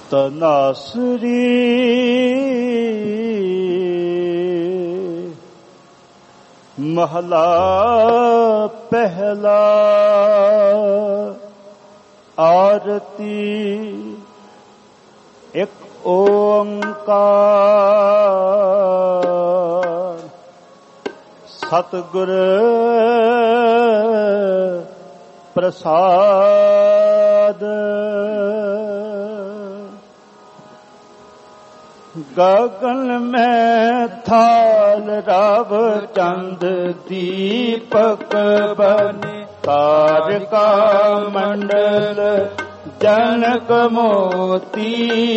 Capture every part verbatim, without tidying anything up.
ਤਨਾਸਰੀ ਮਹਲਾ ਪਹਿਲਾ। ਆਰਤੀ ਇੱਕ ਓੰਕਾਰ ਸਤਿਗੁਰ ਪ੍ਰਸਾਦ। ਗਗਨ ਮੈਂ ਥਾਲ ਰਵ ਚੰਦ ਦੀਪਕ ਬਨੇ ਤਾਰਿਕਾ ਮੰਡਲ ਜਨਕ ਮੋਤੀ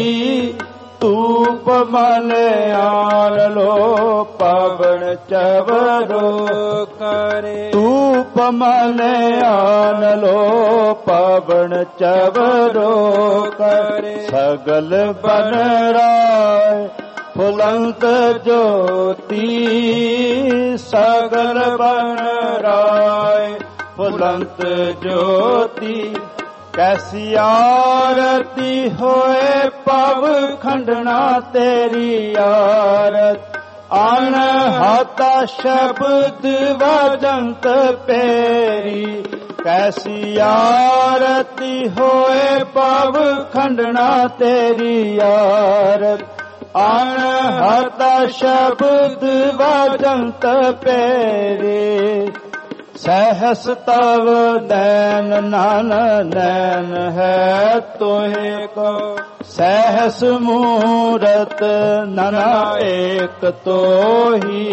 ਧੂਪ ਮਲਿਆਨ ਲੋ ਪਵਨ ਚਵਰੋ ਕਰੇ। ਧੂਪ ਮਲਿਆਨ ਲੋ ਪਵਨ ਚਵਰੋ ਕਰੇ। ਸਗਲ ਬਨ ਰਾਏ ਫੁਲੰਤ ਜੋਤੀ ਸਗਲ ਬਨ ਰਾਏ ਫੁਲੰਤ ਜੋਤੀ। ਕੈਸੀ ਆਰਤੀ ਹੋਏ ਪਵ ਖੰਡਣਾ ਤੇਰੀ ਆਰਤ ਅਨਹਤਾ ਸ਼ਬਦ ਵਜੰਤ ਪੇਰੀ। ਕੈਸੀ ਆਰਤੀ ਹੋਏ ਪਵ ਖੰਡਣਾ ਤੇਰੀ ਆਰਤ ਅਨਹਤਾ ਸ਼ਬਦ ਵਜੰਤ ਪੇਰੀ। ਸਹਸ ਤਵ ਨੈਨ ਨਾਨ ਨੈਨ ਹੈ ਤੋਹੇ ਕੋ ਸਹਸ ਮੂਰਤ ਨਨਾ ਏਕ ਤੋਹੀ।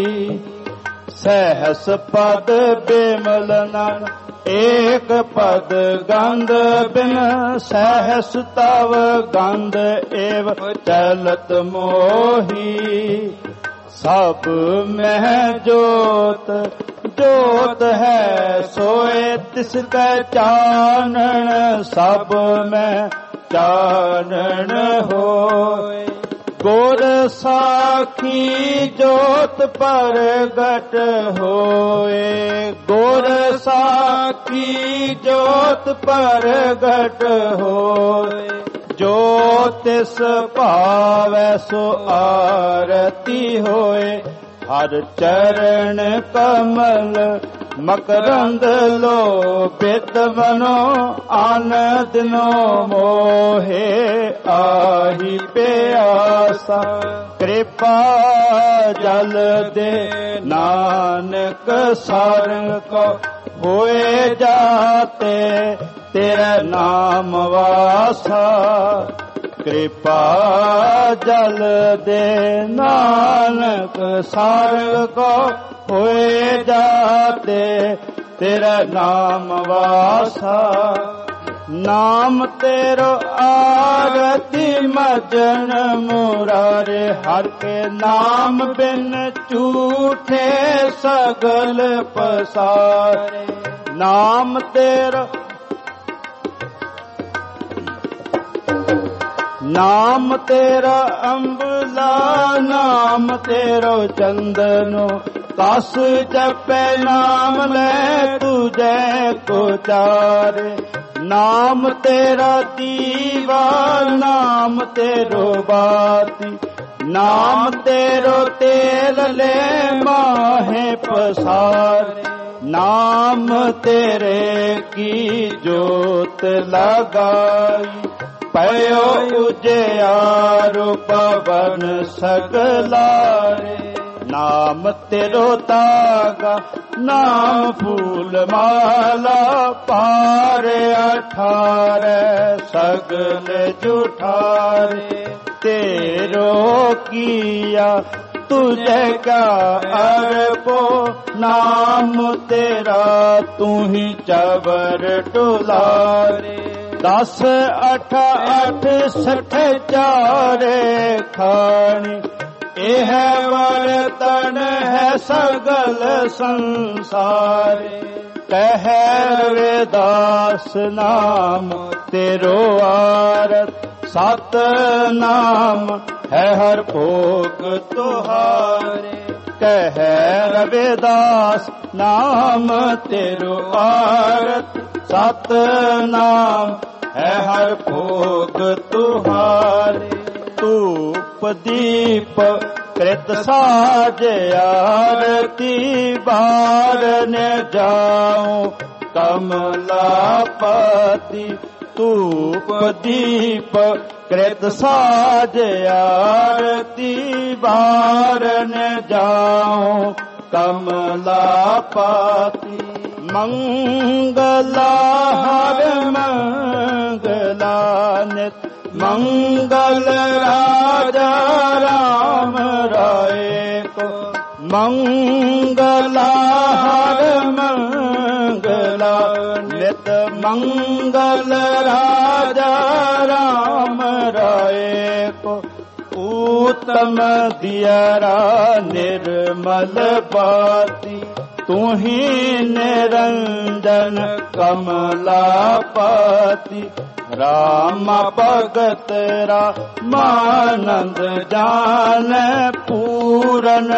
ਸਹਸ ਪਦ ਬਿਮਲ ਨਨ ਏਕ ਪਦ ਗੰਧ ਬਿਨ ਸਹਸ ਤਵ ਗੰਧ ਏਵ ਚਲਤ ਮੋਹੀ। ਸਭ ਮਹਿ ਜੋਤ ਜੋਤ ਹੈ ਸੋਏ ਤਿਸ ਕੈ ਚਾਨਣ ਸਭ ਮੈਂ ਚਾਨਣ ਹੋਏ। ਗੁਰ ਸਾਖੀ ਜੋਤ ਪ੍ਰਗਟ ਹੋਏ। ਗੁਰ ਸਾਖੀ ਜੋਤ ਪ੍ਰਗਟ ਹੋਏ। ਜੋ ਤਿਸ ਭਾਵੈ ਸੋ ਆਰਤੀ ਹੋਏ। ਹਰ ਚਰਨ ਕਮਲ ਮਕਰੰਦ ਲੋਭਿਤ ਮਨੋ ਆਨੰਦ ਨੋ ਮੋਹੇ ਆਹੀ ਪਿਆਸਾ। ਕਿਰਪਾ ਜਲ ਦੇ ਨਾਨਕ ਸਾਰੰਗ ਕੋ ਹੋਏ ਜਾਤੇ ਤੇਰਾ ਨਾਮ ਵਾਸਾ। ਕਿਰਪਾ ਜਲ ਦੇ ਨਾਨਕ ਸਾਰੰਗ ਕੋ ਹੋਏ ਜਾਤੇ ਤੇਰਾ ਨਾਮ ਵਾਸਾ। ਨਾਮ ਤੇਰੋ ਆਰਤੀ ਮਜਨ ਮੁਰਾਰੇ। ਹਰ ਕੇ ਨਾਮ ਬਿਨ ਝੂਠੇ ਸਗਲ ਪਸਾਰੇ। ਨਾਮ ਤੇਰਾ ਨਾਮ ਤੇਰਾ ਅੰਬਲਾ ਨਾਮ ਤੇਰੋ ਚੰਦਨੋ। ਕਸ ਜਪੈ ਨਾਮ ਲੈ ਤੁਝੈ ਕੋ ਚਾਰੇ। ਨਾਮ ਤੇਰਾ ਦੀਵਾ ਨਾਮ ਤੇਰੋ ਬਾਤੀ। ਨਾਮ ਤੇਰੋ ਤੇਲ ਲੈ ਮਾਹੇ ਪਸਾਰੇ। ਨਾਮ ਤੇਰੇ ਕੀ ਜੋਤ ਲਗਾਈ। ਪਇਓ ਉਜਿਆਰੁ ਪਵਨ ਸਗਲਾਰੇ। ਨਾਮ ਤੇਰੋ ਤਾਗਾ ਨਾਮ ਫੂਲ ਮਾਲਾ। ਪਾਰ ਅਠਾਰੈ ਸਗਲ ਜੁਠਾਰੇ। ਤੇਰੋ ਕੀਆ ਤੁਝੇ ਕਾ ਅਰਪੋ। ਨਾਮ ਤੇਰਾ ਤੂੰ ਹੀ ਚਵਰ ਟੁਲਾਰੇ। ਦਸ ਅਠ ਅਠ ਸਠ ਚਾਰੇ ਖਾਣੀ। ਇਹ ਵਰਤਨ ਹੈ ਸਗਲ ਸੰਸਾਰੇ। ਕਹਿ ਰਵਿਦਾਸ ਨਾਮ ਤੇਰੋ ਆਰਤ। ਸਤ ਨਾਮ ਹੈ ਹਰ ਭੋਗ ਤੁਹਾਰੇ। ਕਹਿ ਰਵਿਦਾਸ ਨਾਮ ਤੇਰੋ ਆਰਤ। ਸਤ ਨਾਮ ਹੈ ਹਰ ਭੋਗ ਤੁਹਾਰੇ। ਧੂਪ ਦੀਪ ਕ੍ਰਿਤ ਸਾਜ ਆਰਤੀ ਬਾਰਨ ਜਾਉ ਕਮਲਾਪਤੀ। ਧੂਪ ਦੀਪ ਕ੍ਰਿਤ ਸਾਜ ਆਰਤੀ ਬਾਰਨ ਜਾਉ ਕਮਲਾਪਤੀ। ਮੰਗਲਾ ਹਰ ਮੰਗਲਾ ਨਿਤ ਮੰਗਲ ਰਾਜਾ ਰਾਮ ਰਾਏ ਕੋ। ਮੰਗਲਾ ਹਰ ਮੰਗਲਾ ਨਿਤ ਮੰਗਲ ਰਾਜਾ ਰਾਮ ਰਾਏ ਕੋ। ਊਤਮ ਦਿਅਰਾ ਨਿਰਮਲ ਬਾਤੀ ਤੂੰ ਹੀ ਨਿਰੰਜਨ ਕਮਲਾਪਤੀ। ਰਾਮ ਭਗਤ ਰਾਮਾਨੰਦ ਜਾਣੈ ਪੂਰਨ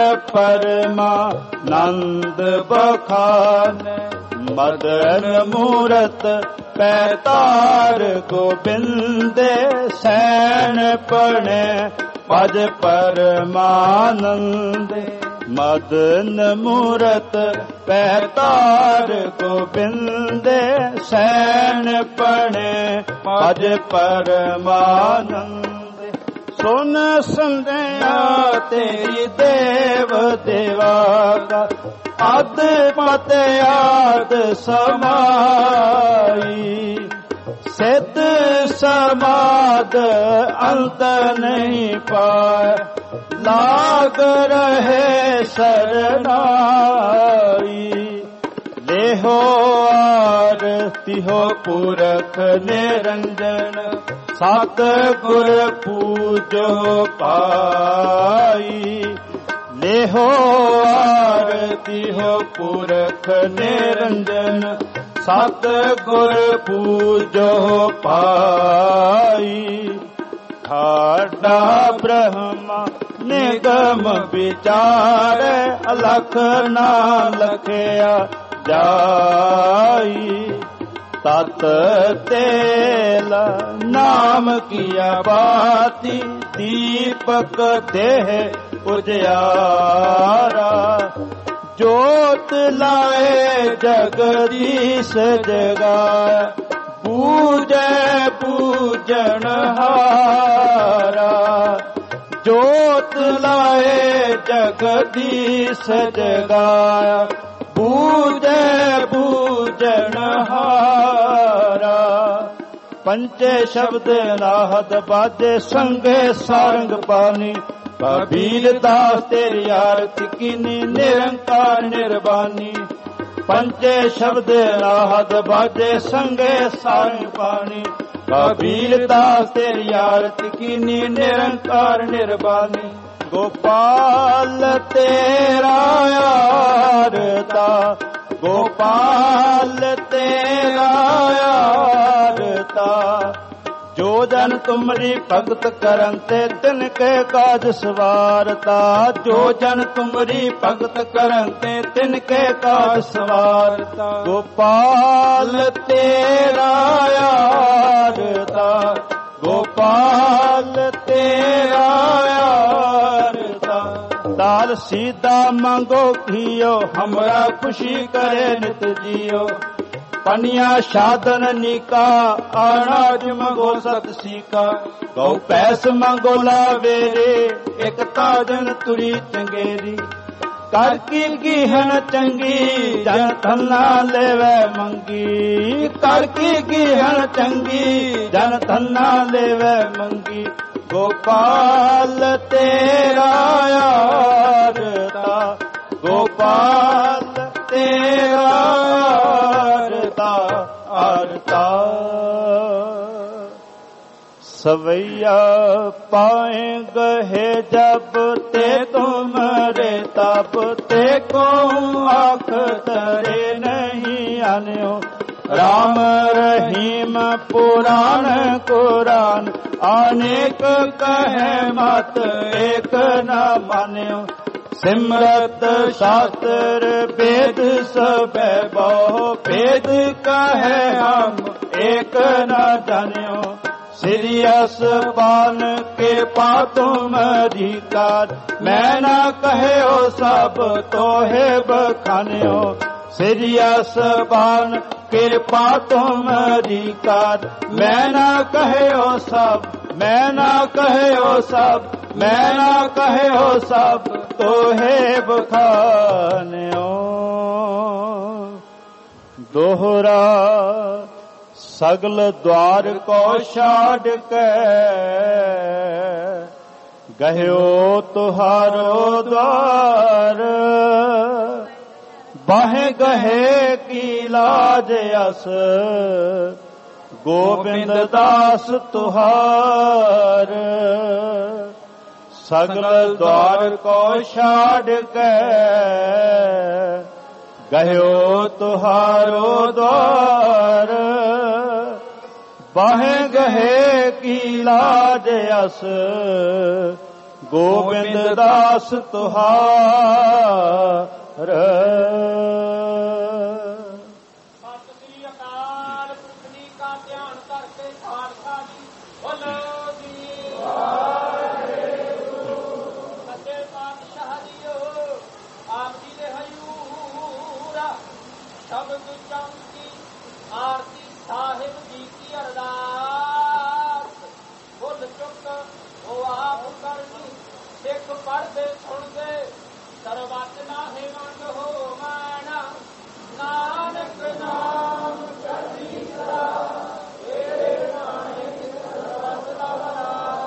ਪਰਮਾਨੰਦ ਬਖਾਨੈ। ਮਦਨ ਮੂਰਤ ਪੈਤਾਰ ਗੋਬਿੰਦੇ ਸੈਣ ਪਣੈ ਭਜ ਪਰਮਾਨੰਦੇ। ਮਦਨ ਮੂਰਤ ਪੈਤਾਰ ਗੋਬਿੰਦੇ ਸੈਣ ਪਣੈ ਭਜ ਪਰਮਾਨੰਦੇ। ਸੁਨ ਸੰਦਿਆ ਤੇਰੀ ਦੇਵ ਦੇਵਾ ਕਾ ਅਦ ਪਤ ਆਦ ਸਮਾਈ। ਸਿੱਧ ਸਮਾਦ ਅੰਤ ਨਹੀਂ ਪਾਇ ਲਾਗ ਰਹੇ ਸਰਨਾਈ। ਦੇਹੋ ਆਰਤੀ ਹੋ ਪੁਰਖ ਨਿਰੰਜਨ ਸਤ ਗੁਰ ਪੂਜੋ ਪਾਈ। ਦੇਹੋ ਆਰਤੀ ਹੋ ਪੁਰਖ ਨਿਰੰਜਨ ਸਤ ਗੁਰ ਪੂਜੋ ਪਾਈ। ਠਾਡਾ ਬ੍ਰਹਮਾ ਨਿਗਮ ਵਿਚਾਰੈ ਅਲਖ ਨਾ ਲਖਿਆ ਜਾਈ। ਤਤ ਤੇਲ ਨਾਮ ਕੀਆ ਬਾਤੀ ਦੀਪਕ ਦੇਹ ਉਜਿਆਰਾ। ਜੋਤ ਲਾਏ ਜਗਦੀਸ਼ ਜਗਾਇਆ ਪੂਜੈ ਪੂਜਨ ਹਾਰਾ। ਜੋਤ ਲਾਏ ਜਗਦੀਸ਼ ਜਗਾਇਆ ਪੂਜੈ ਪੂਜਨ ਹਾਰਾ। ਪੰਚੇ ਸ਼ਬਦ ਨਾਹਦ ਬਾਜੇ ਸੰਗੇ ਸਾਰੰਗ ਬਾਣੀ। ਕਬੀਰ ਦਾਸ ਤੇਰੀ ਆਰਤੀ ਕੀਨੀ ਨਿਰੰਕਾਰ ਨਿਰਬਾਨੀ। ਪੰਚੇ ਸ਼ਬਦ ਨਾਹਦ ਬਾਜੇ ਸੰਗੇ ਸਾਰੰਗ ਬਾਣੀ। ਕਬੀਰ ਦਾਸ ਤੇਰੀ ਆਰਤੀ ਕੀਨੀ ਨਿਰੰਕਾਰ ਨਿਰਬਾਨੀ। ਗੋਪਾਲ ਤੇਰਾ ਆਰਤਾ ਗੋਪਾਲ ਤੇਰਾ ਆਰਤਾ। ਜੋ ਜਨ ਤੁਮਰੀ ਭਗਤ ਕਰਨ ਤੇ ਤਿਨ ਕੇ ਕਾਜ ਸਵਾਰਤਾ। ਜੋ ਜਨ ਤੁਮਰੀ ਭਗਤ ਕਰਨ ਤੇ ਤਿਨ ਕੇ ਕਾਜ ਸਵਾਰਤਾ। ਗੋਪਾਲ ਤੇਰਾ ਆਰਤਾ ਗੋਪਾਲ ਤੇਰਾ ਆਰਤਾ। ਦਾਲ ਸੀਦਾ ਮੰਗੋ ਘਿਓ ਹਮਰਾ ਖੁਸ਼ੀ ਕਰੇ ਨਿਤ ਜੀਓ। ਪਨੀਆ ਸਾਧਨ ਨੀਕਾ ਅਨਾਜ ਮੰਗੋ ਸਤ ਸੀਕਾ। ਗਉ ਪੈਸ ਮੰਗੋ ਲਾਵੇਰੇ ਇਕ ਤਾਜਨ ਤੁਰੀ ਚੰਗੇਰੀ। ਕਰ ਕੀ ਕੀਹਨ ਚੰਗੀ ਜਨ ਧੰਨਾ ਲੈਵੇ ਮੰਗੀ। ਕਰ ਕੀ ਕੀਹਨ ਚੰਗੀ ਜਨ ਧੰਨਾ ਲੈਵੇ ਮੰਗੀ। ਗੋਪਾਲ ਤੇਰਾ ਆਰਤਾ ਗੋਪਾਲ ਤੇਰਾ ਆਰਤਾ ਆਰਤਾ। ਸਵਈਆ ਪਾਏ ਗਏ ਜਬ ਤੇ ਤੁਮਰੇ ਤਬ ਤੇ ਕੋ ਆਖ ਤਰੇ ਨਹੀਂ ਆਨਿਓ। ਰਾਮ ਰਹੀਮ ਪੁਰਾਣ ਕੁਰਾਨ ਅਨੇਕ ਕਹੈ ਮਤ ਏਕ ਨ ਮਾਨਿਓ। ਸਿਮਰਤ ਸ਼ਾਸਤਰ ਵੇਦ ਸਭੈ ਬਹੁ ਭੇਦ ਕਹੈ ਹਮ ਏਕ ਨ ਜਾਣਿਓ। सिरियस बान कृपा तुम्हारी कार, मैं ना कहो सब तोहे बखान्यो। सिरियस बान कृपा तुम्हारी कार, मैं ना कहो सब, मैं ना कहो सब, मैं ना कहो सब तोहे बखान्यो। दोहरा सगल द्वार को छाड़ के, गयो तुहारो द्वार। बाहे गहे की लाज अस, गोबिंद दास तुहार। सगल द्वार को छाड़ के, गयो तुहारो द्वार। बाहे गहे की लाज अस, गोबिंद दास तुहार। सत श्री अकाल पुरख जी का ध्यान करके खालसा जी बोलो जी। सच्चे पातशाह जीओ आप जी दे हजूर शब्द चौंकी आरती साहिब जी की अरदास। भुल चुक वो आप करनी, सिख पढ़ते सुनते सर्वत नाहे वंड हो माना। नानक नाम चढ़ी करा, तेरे नानक सर्वत लवरा।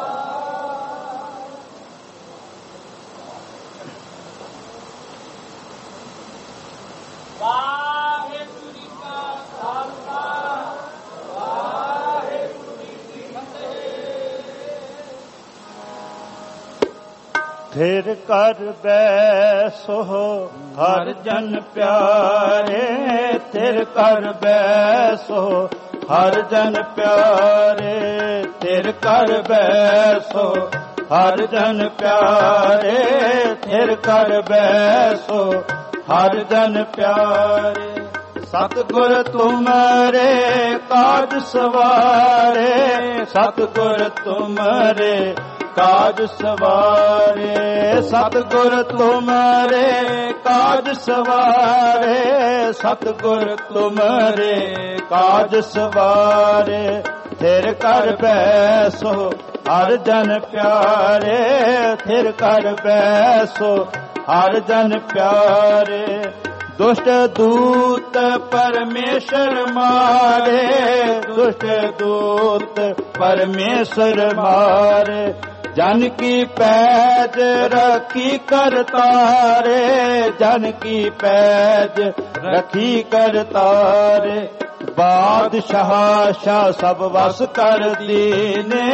वाहेगुरु जी का खालसा, वाहेगुरु जी की फतेह। फिर कर बैसो हर जन प्यारे, फिर कर बैसो हर जन प्यारे। फिर कर बैसो हर जन प्यारे, फिर कर बैसो हर जन प्यारे। सतगुर तुम्हारे काज सवारे, सतगुर तुम्हारे काज सवारे। सतगुर तुम्हारे काज सवारे, सतगुर तुम्हारे काज सवारे। फिर कर बैसो हर जन प्यारे, फिर कर बैसो हर जन प्यारे। दुष्ट दूत परमेश्वर मारे, दुष्ट दूत परमेश्वर मारे। जन की पैज रखी करतारे, जन की पैज रखी करतारे। बादशाह शाह सब वस कर दीने,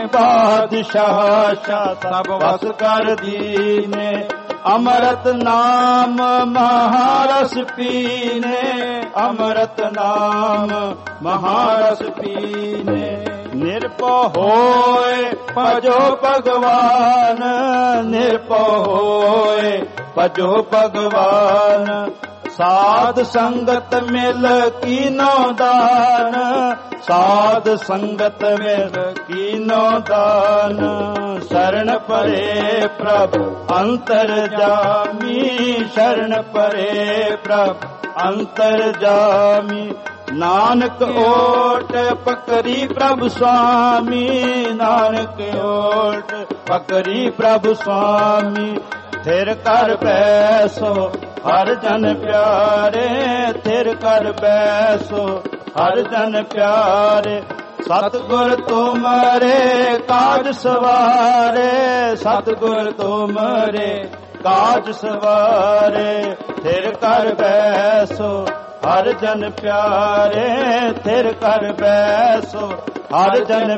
बादशाह शाह सब वस कर दीने। अमृत नाम महारस पीने, अमृत नाम महारस पीने। निर्भय होए भजो भगवान, निर्भय होए भजो भगवान। साध संगत मिल कीनो दान, साध संगत मिल कीनो दान। शरण परे प्रभु अंतर जामी, शरण परे प्रभु अंतर जामी। नानक ओट पकरी प्रभु स्वामी, नानक ओट पकरी प्रभु स्वामी। थिर कर बैसो हर जन प्यारे, थिर कर बैसो हर जन प्यारे। सतगुर तुम्हारे काज सवारे, सतगुर तुम्हारे काज सवारे। थिर कर बैसो हर जन प्यारे, थिर कर बैसो हर जन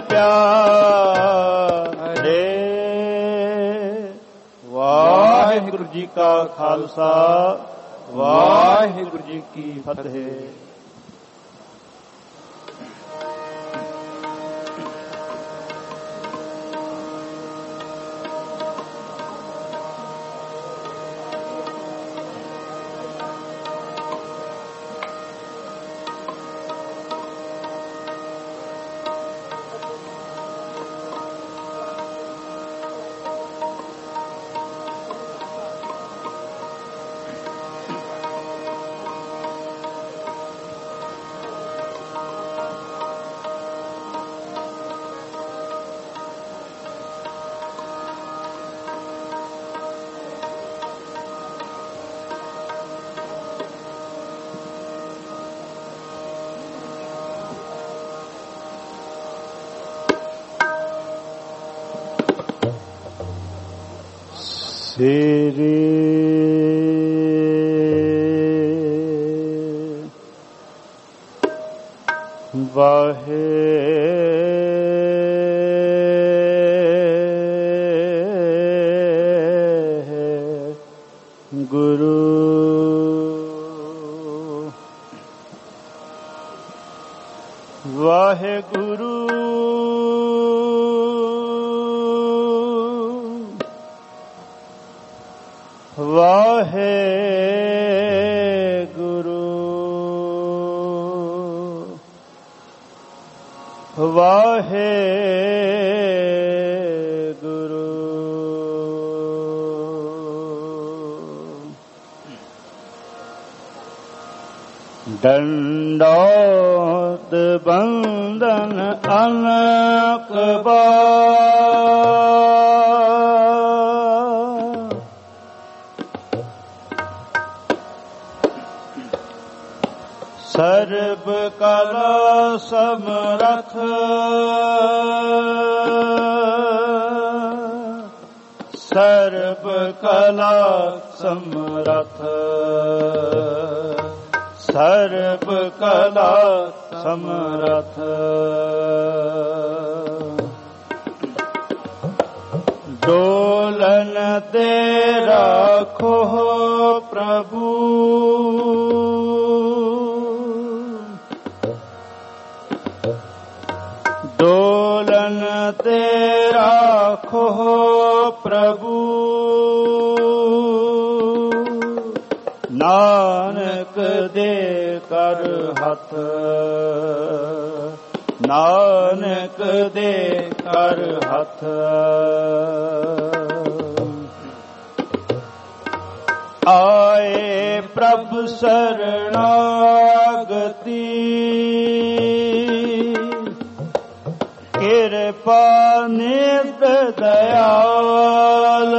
प्यारे। वाहिगुरु जी का खालसा, वाहिगुरु जी की फतेह। ਸ੍ਰੀ ਵਾਹਿਗੁਰੂ ਵਾਹਿਗੁਰੂ ਵਾਹਿਗੁਰੂ ਵਾਹਿਗੁਰੂ ਡੰਡੋਤ ਬੰਦਨ ਅਨਕ ਬਾਰ ਸਰਬ ਕਲਾ ਸਮਰਥ ਸਰਬ ਕਲਾ ਸਮਰਥ ਸਰਬ ਕਲਾ ਸਮਰਥ ਡੋਲਨ ਤੇ ਰਾਖੋ ਪ੍ਰਭੂ ਡੋਲਨ ਤੇ ਰਾਖੋ ਪ੍ਰਭੂ ਨਾਨਕ ਦੇ ਕਰ ਹੱਥ ਨਾਨਕ ਦੇ ਕਰ ਹੱਥ ਆਏ ਪ੍ਰਭ ਸਰਣਾਗਤੀ ਕਿਰਪਾ ਨਿਧ ਦਇਆਲ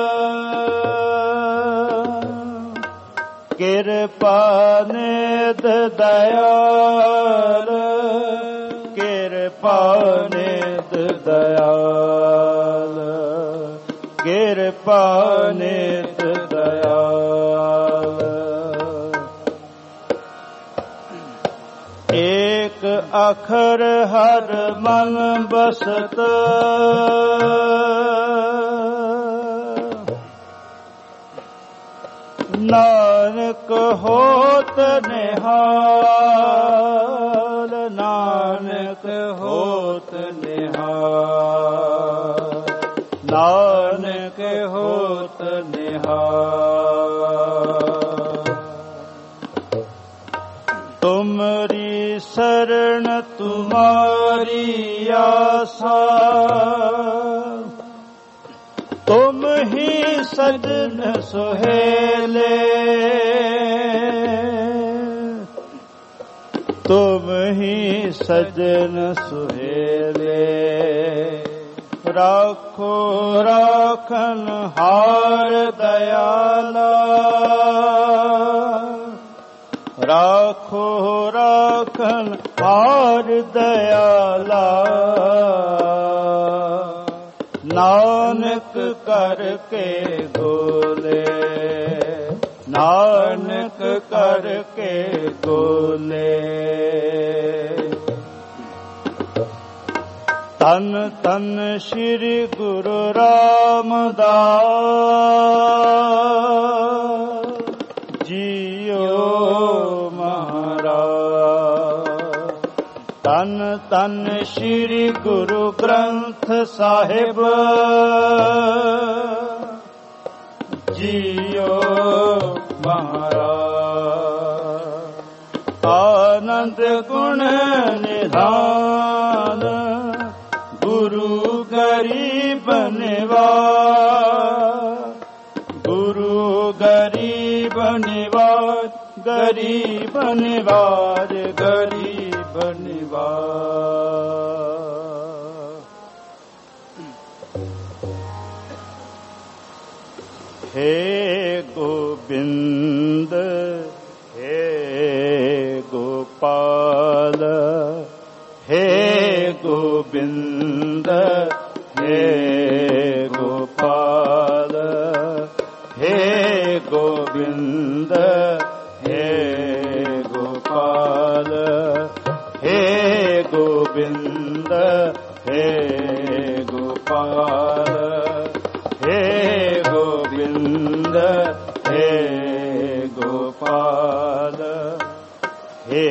ਕਿਰਪਾ ਨਿਧ ਦਇਆਲ ਕਿਰਪਾ ਨਿਧ ਦਇਆਲ ਕਿਰਪਾ ਨਿਧ ਦਇਆਲ ਏਕ ਅਖਰ ਹਰ ਮਨ ਬਸਤ ਨਾਨਕ ਹੋਤ ਨਿਹਾਲ ਨਾਨਕ ਹੋਤ ਨਿਹਾਲ ਨਾਨਕ ਹੋਤ ਨਿਹਾਲ ਤੁਮਰੀ ਸਰਣ ਤੁਮਾਰੀ ਆਸਾ ਤੁਮ ਹੀ ਸਜਨ ਸੁਹੇਲੇ ਤੁਮ ਹੀ ਸਜਨ ਸੁਹੇਲੇ ਰਾਖੋ ਰਾਖਨ ਹਾਰ ਦਇਆਲਾ ਰਾਖੋ ਰਾਖਨ ਹਾਰ ਦਇਆਲਾ ਨਾਨਕ ਕਰਕੇ ਗੋਲੇ ਨਾਨਕ ਕਰਕੇ ਗੋਲੇ ਤਨ ਤਨ ਸ੍ਰੀ ਗੁਰੂ ਰਾਮਦਾਸ ਜੀਓ ਮਹਾਰਾਜ ਤਨ ਤਨ ਸ੍ਰੀ ਗੁਰੂ ਗ੍ਰੰਥ ਸਾਹਿਬ ਜੀਓ ਮਹਾਰਾਜ ਆਨੰਦ ਗੁਣ ਨਿਧਾਨ ਗੁਰੂ ਗਰੀਬ ਨਿਵਾਜ ਗੁਰੂ ਗਰੀਬ ਨਿਵਾਜ ਗਰੀਬ ਨਿਵਾਜ ਗਰੀਬ ਨਿਵਾਜ हे गोविंद हे गोपाल हे गोविंद हे गोपाल हे गोपाल हे गोविंद हे गोपाल हे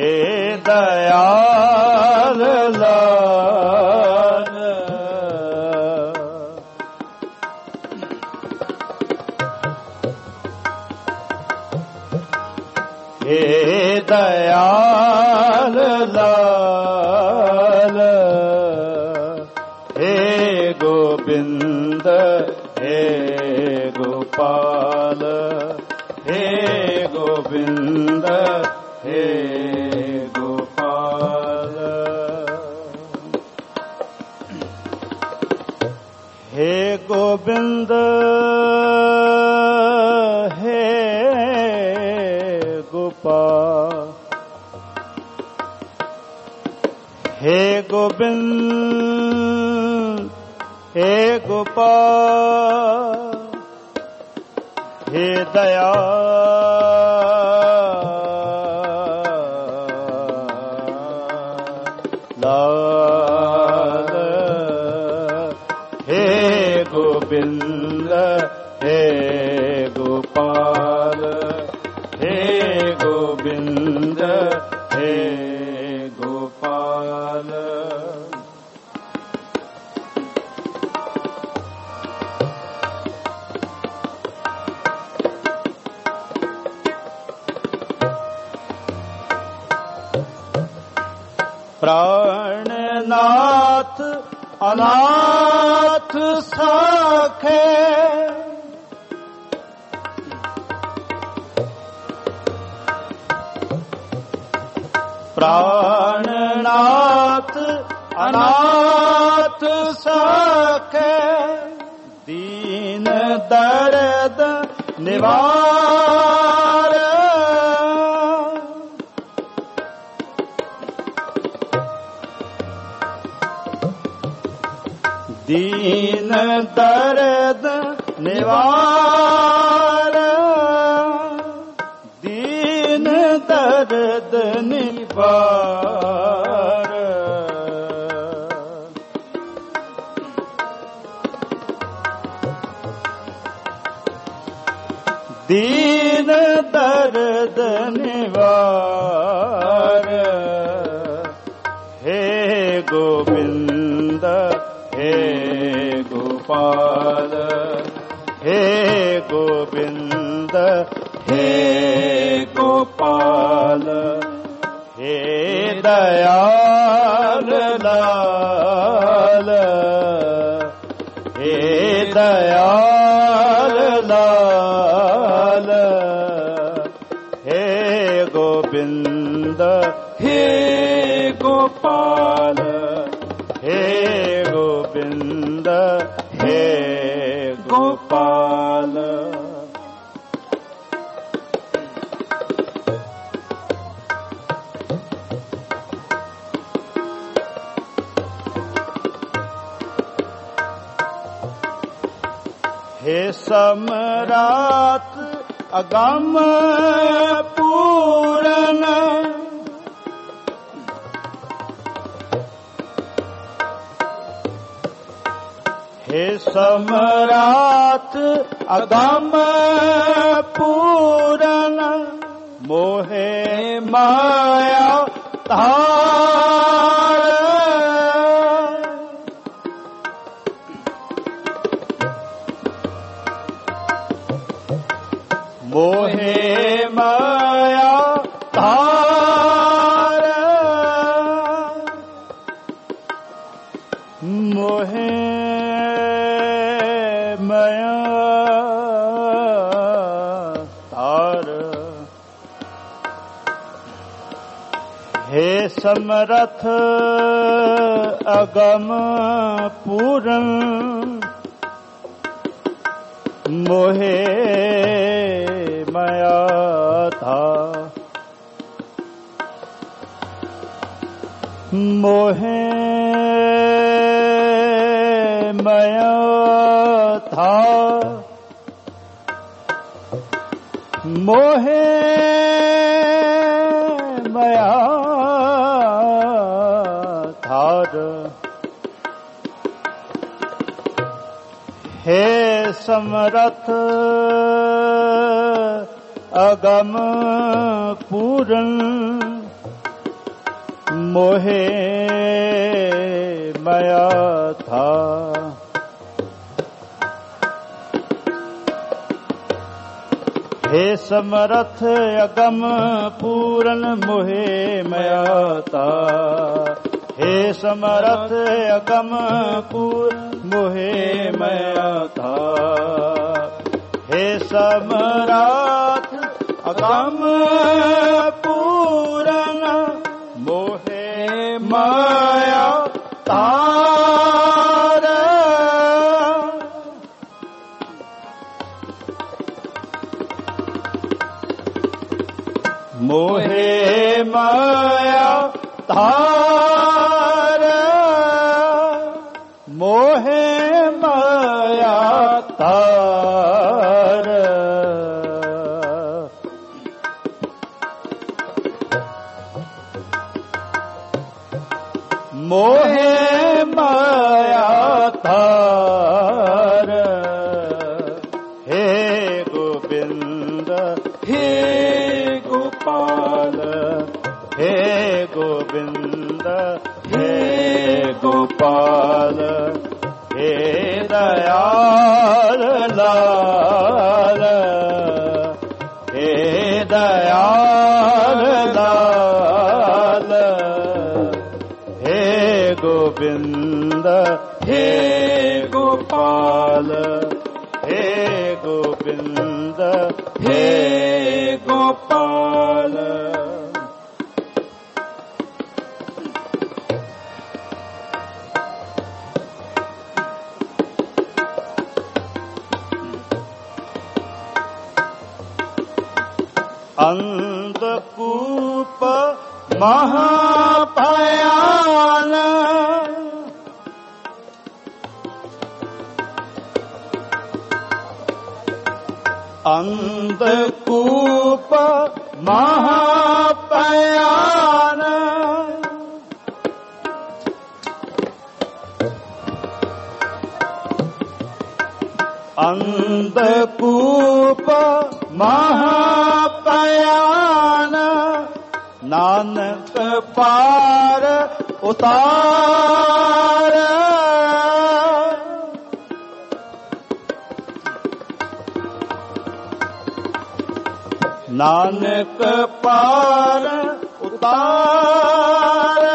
दयाल लाल हे दयाल लाल हे गोविंद हे गोपाल हे गोविंद हे गोपाल हे गोविंद हे गोपाल हे गोविंद हे गोपाल हे दयाल लाल हे गोविंद हे गोपाल हे गोविंद हे गोपाल प्राणनाथ अनाथ साखे प्राणनाथ अनाथ साखे दीन दर्द निवार दीन दर्द निवार दीन दर्द निवार दीन दर्द निवार हे गोविंद हे गोपाल हे गोविंद हे गोपाल हे दयाल लाल हे दयाल लाल हे गोविंद हे गोपाल हे गोविंद हे गोपाल हे सम्राट अगम पूरन हे सम्राट अगम पूरन मोहे माया तार मोहे माया तार मोहे माया तार हे समरथ अगम पूरन मोहे माया था मोहे माया था मोहे माया थार हे समरथ अगम पूरन मोहे माया था। हे समरथ अगम पूरन मोहे माया था। हे समरथ अगम पूर मोहे माया था। हे समरथ अगम पूरन मोहे माया तार। मोहे माया तार। मोहे माया तार। मोहे माया तार। हे गोविंद हे गोपाल। हे गोविंद हे गोपाल। हे दयाल लाल। हे दयाल लाल। हे गोविंद हे गोपाल। हे गोविंद हे गोपाल। अंधकूप महाभयान। अंधकूप महाभयान। अंधकूप महाभयान। नानक पार उतार। नानक पार उतार।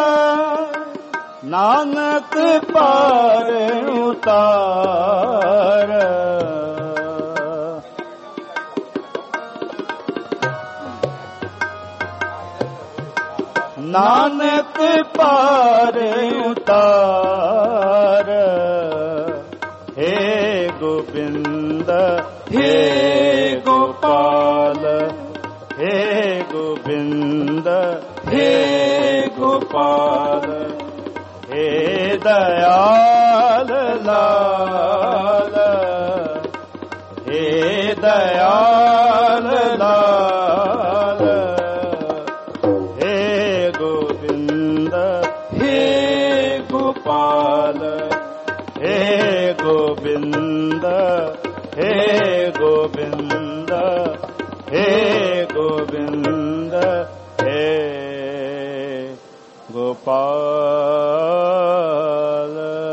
नानक पार उतार। नानक पार उतार। हे गोविंद हे गोपाल। हे गोविंद हे गोपाल। हे दयाल लाल। हे दयाल लाल। हे गोविंद हे गोपाल। हे गोविंद हे गोविंद हे गोविंद हे गोपाल।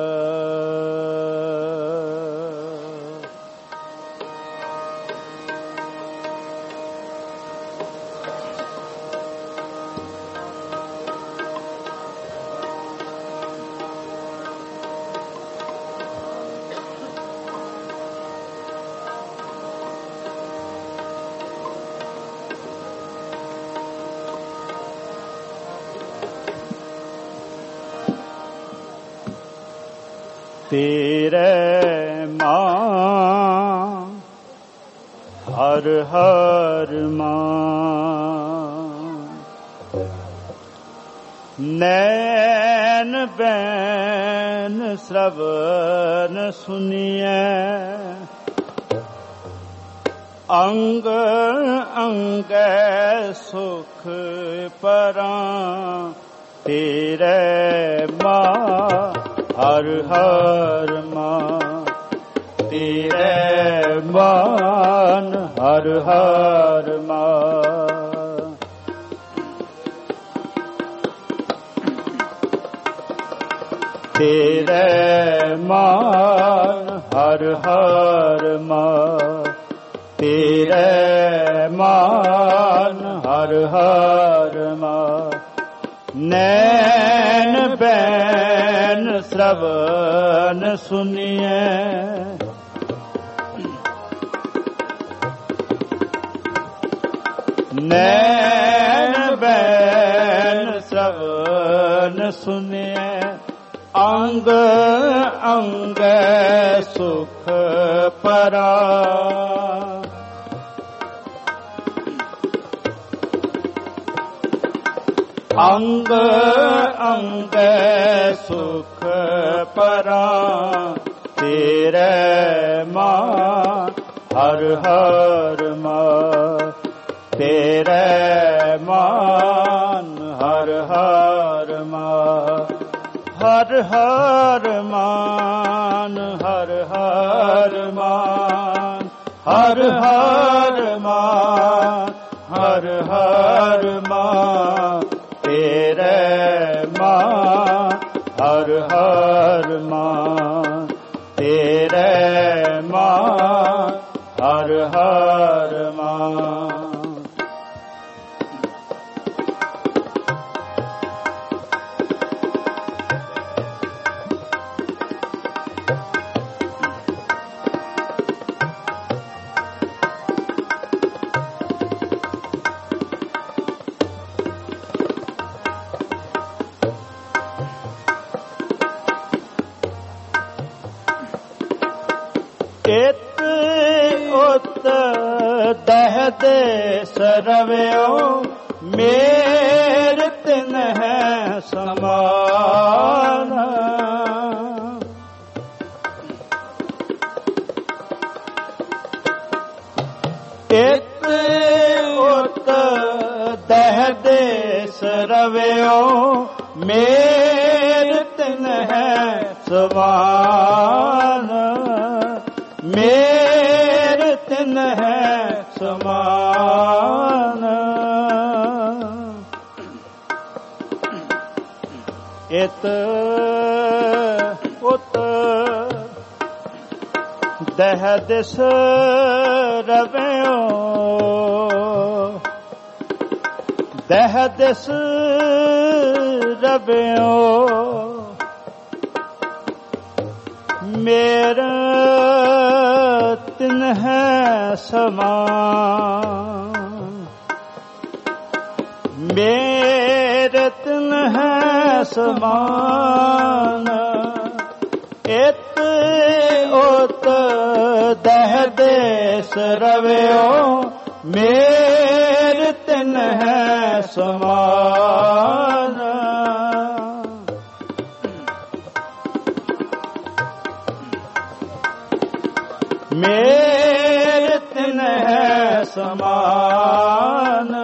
तेरे मां हर हर मां। नैन बैन श्रवण सुनिए। अंग अंग सुख परां। तेरे मां हर हर मां। ਤੇਰੇ ਮਾਨ ਹਰ ਹਰ ਮਾਨ। ਤੇਰੇ ਮਾਨ ਹਰ ਹਰ ਮਾਨ। ਤੇਰੇ ਮਾਨ ਹਰ ਹਰ ਮਾਨ। ਨੈਣ ਬੈਨ ਸ਼ਰਵਨ ਸੁਨੀਐ। ਨੈਣ ਬੈਨ ਸ਼ਰਵਨ ਸੁਨੀਐ। ਅੰਗ ਅੰਗ ਸੁਖ ਪਰਾ। ਅੰਗ ਅੰਗ ਸੁਖ ਪਰਾ। ਤੇਰੇ ਮਾਨ ਹਰ ਹਰ ਮਾਨ। ਤੇਰੇ ਮਾਨ ਹਰ ਹਰ ਮਾਨ। ਹਰ ਹਰ ਮਾਨ ਹਰ ਹਰ ਮਾਨ। ਹਰ ਹਰ ਮਾਨ ਹਰ ਹਰ ਮਾਨ। ਤੇਰੇ ਮਾਨ ਹਰ ਹਰ ਮਾਨ। ਤੇਰੇ ਮਾਨ ਹਰ ਹਰ ਮਾਨ। ਇਤ ਉਤ ਦਹ ਦੇ ਸਰਵਿਓ। ਮੇਰ ਤਿਨ ਹੈ ਸਮਾਨ। ਇਤ ਉਤ ਦਹ ਦੇ ਸਰਵਿਓ। ਮੇਰ ਤਿਨ ਹੈ ਸਮਾਨ। ਮੇਰ ਤਿਨ ਹੈ ਸਮਾਨ। ਇਤ ਉਤ ਦਹ ਦਿਸ ਰਵਿਓ। ਦਹ ਦਿਸ ਰਵਿਓ। ਮੇਰਾ ਤਿਨ ਹੈ ਸਮਾਨ। ਮੇਰੇ ਤਿਨ ਹੈ ਸਮਾਨ। ਇਤ ਉਤ ਦਹ ਦੇਸ ਰਵਿਓ। ਮੇਰੇ ਤਿਨ ਹੈ ਸਮਾਨ। ਮੇਰੇ ਤਿਨ ਹੈ ਸਮਾਨ।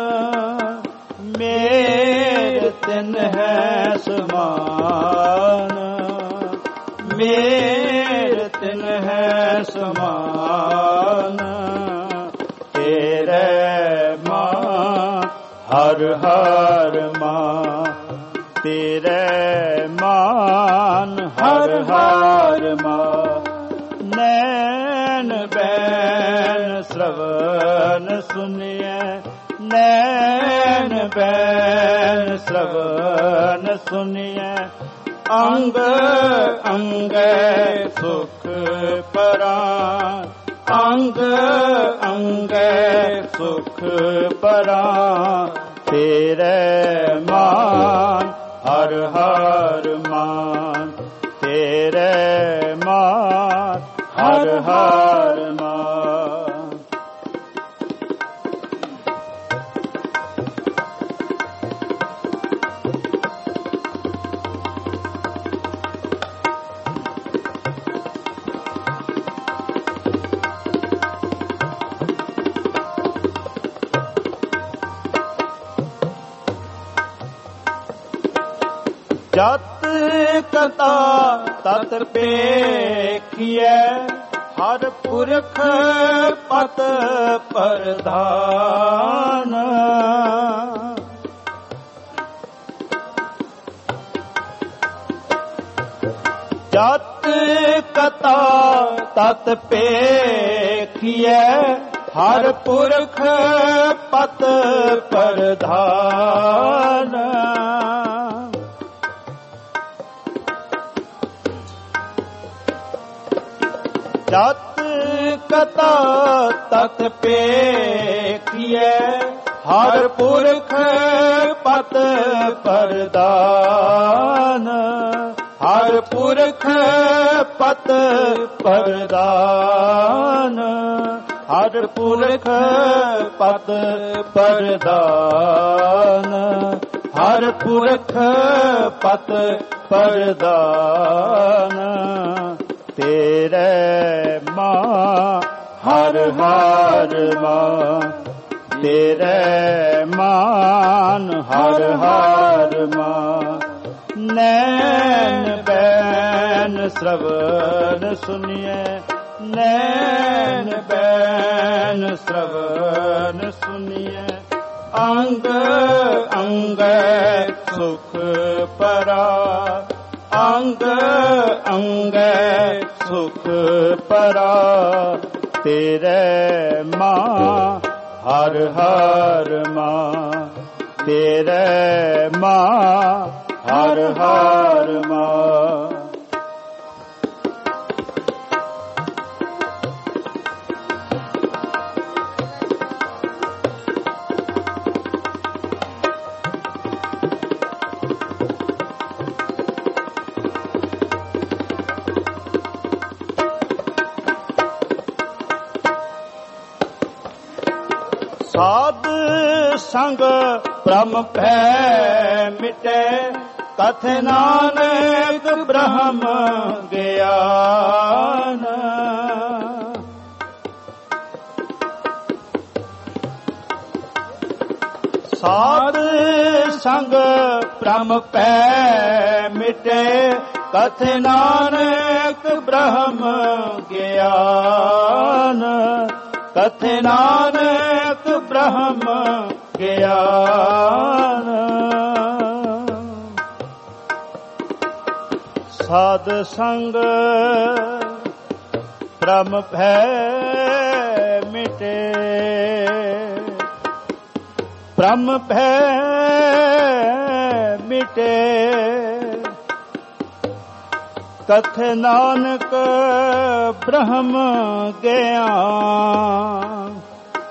ਮੇਰੇ ਤਿਨ ਹੈ ਸਮਾਨ। ਮੇਰੇ ਤਿਨ ਹੈ ਸਮਾਨ। ਤੇਰੇ ਮਾਨ ਹਰ ਹਰ ਮਾਨ। ਤੇਰੇ ਮਾਨ ਹਰ ਹਰ ਮਾਨ। ਨੈਣ ਬੈਨ ਸ਼ਰਵਨ ਸੁਨੀਐ। ਨੈਣ ਬੈਨ ਸ਼ਰਵਨ ਸੁਨੀਐ। ਅੰਗ ਅੰਗ ਸੁਖ ਪਰਾ। ਅੰਗ ਅੰਗ ਸੁਖ ਪਰਾ। ਤੇਰੇ ਮਾਨ ਹਰ ਹਰ ਮਾਨ। ਤੇਰੇ ਮਾਨ ਹਰ ਹਰ ਮਾਨ। ਜਤ ਕਥਾ ਤਤ ਪੇਖੀਐ। ਹਰ ਪੁਰਖ ਪਤ ਪ੍ਰਧਾਨ। ਜਤ ਕਤਾ ਤਤ ਪੇਖੀਐ ਹਰ ਪੁਰਖ ਪਤ ਪ੍ਰਧਾਨ। ਜਤ ਕਤਾ ਤਤ ਪੇਖੀਐ ਹਰ ਪੁਰਖ ਪਤ ਪ੍ਰਧਾਨ। ਹਰ ਪੁਰਖ ਪਤ ਪ੍ਰਧਾਨ। ਹਰ ਪੁਰਖ ਪਤ ਪ੍ਰਧਾਨ। ਹਰ ਪੁਰਖ ਪਤ ਪ੍ਰਧਾਨ। ਤੇਰੇ ਮਾਂ ਹਰ ਹਰ ਮਾਂ। ਤੇਰੇ ਮਾਨ ਹਰ ਹਰ ਮਾਂ। ਨੈਣ ਬੈਨ ਸ਼ਰਵਨ ਸੁਣੀਐ। ਨੈਣ ਬੈਨ ਸ਼ਰਵਨ ਸੁਣੀਐ। ਅੰਗ ਅੰਗ ਸੁਖ ਪਰਾ। ਅੰਗ ਅੰਗ ਸੁਖ ਪਰਾ। ਤੇਰੇ ਮਾਂ ਹਰ ਹਰ ਮਾਂ। ਤੇਰੇ ਮਾਂ ਹਰ ਹਰ ਮਾਂ। ਸਾਧ ਸੰਗ ਬ੍ਰਹਮ ਭੈ ਮਿਟੈ। ਕਥਿ ਨਾਨਕ ਬ੍ਰਹਮ ਗਿਆਨ। ਸਾਧ ਸੰਗ ਬ੍ਰਹਮ ਭੈ ਮਿਟੈ। ਕਥਿ ਨਾਨਕ ਬ੍ਰਹਮ ਗਿਆਨ। ਕਥਿ ਨਾਨਕ ਬ੍ਰਹਮ ਗਿਆਨ। ਸਾਧ ਸੰਗ ਬ੍ਰਹਮ ਭੈ ਮਿਟੇ। ਬ੍ਰਹਮ ਭੈ ਮਿਟੇ। ਕਥਿ ਨਾਨਕ ਬ੍ਰਹਮ ਗਿਆਨ।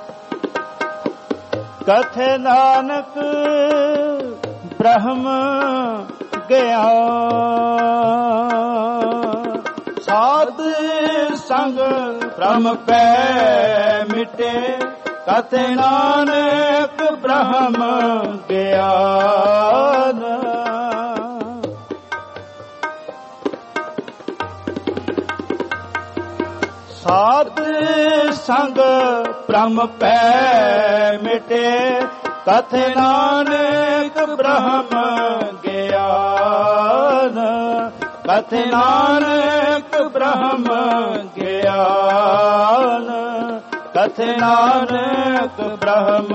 ਕਥਿ ਨਾਨਕ ਬ੍ਰਹਮ ਗਿਆਨ। ਸਾਧ ਸੰਗ ਬ੍ਰਹਮ ਭੈ ਮਿਟੇ। ਕਥਿ ਨਾਨਕ ਬ੍ਰਹਮ ਗਿਆਨ। ਸਾਧ ਸੰਗ ਬ੍ਰਹਮ ਭੈ ਮਿਟੇ। ਕਥਿ ਨਾਨਕ ਬ੍ਰਹਮ ਗਿਆਨ। ਕਥਿ ਨਾਨਕ ਬ੍ਰਹਮ ਗਿਆਨ। ਕਥਿ ਨਾਨਕ ਬ੍ਰਹਮ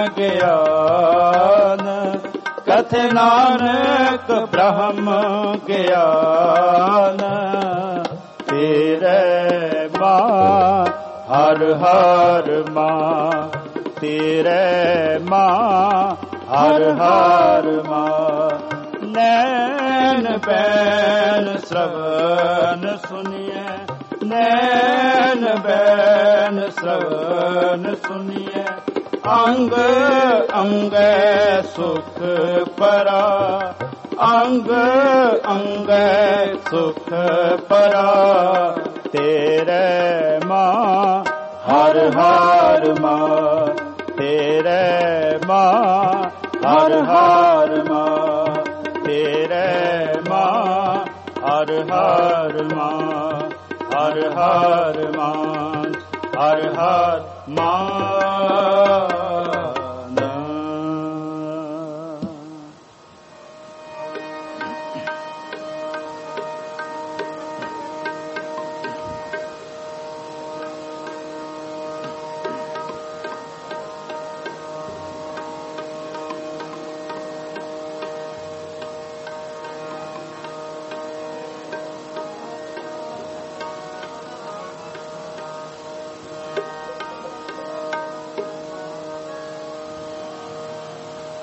ਗਿਆਨ। ਕਥਿ ਨਾਨਕ ਬ੍ਰਹਮ ਗਿਆਨ। ਤੇਰੇ ਮਾਂ ਹਰ ਹਰ ਮਾਂ। ਤੇਰੇ ਮਾਂ ਹਰ ਹਰ ਮਾਂ। ਨੈਣ ਬੈਨ ਸ਼ਰਵਨ ਸੁਣੀਐ। ਨੈਣ ਬੈਨ ਸ਼ਰਵਨ ਸੁਣੀਐ। ਅੰਗ ਅੰਗ ਸੁਖ ਪਰਾ। ਅੰਗ ਅੰਗ ਸੁਖ ਪਰਾ। ਤੇਰੇ ਮਾਂ ਹਰ ਹਰ ਮਾਂ। ਤੇਰੇ ਮਾਂ ਹਰ ਹਰ ਮਾਂ। ਤੇਰੇ ਮਾਂ ਹਰ ਹਰ ਮਾਂ। ਹਰ ਹਰ ਮਾਂ। ਹਰ ਹਰ ਮਾਂ।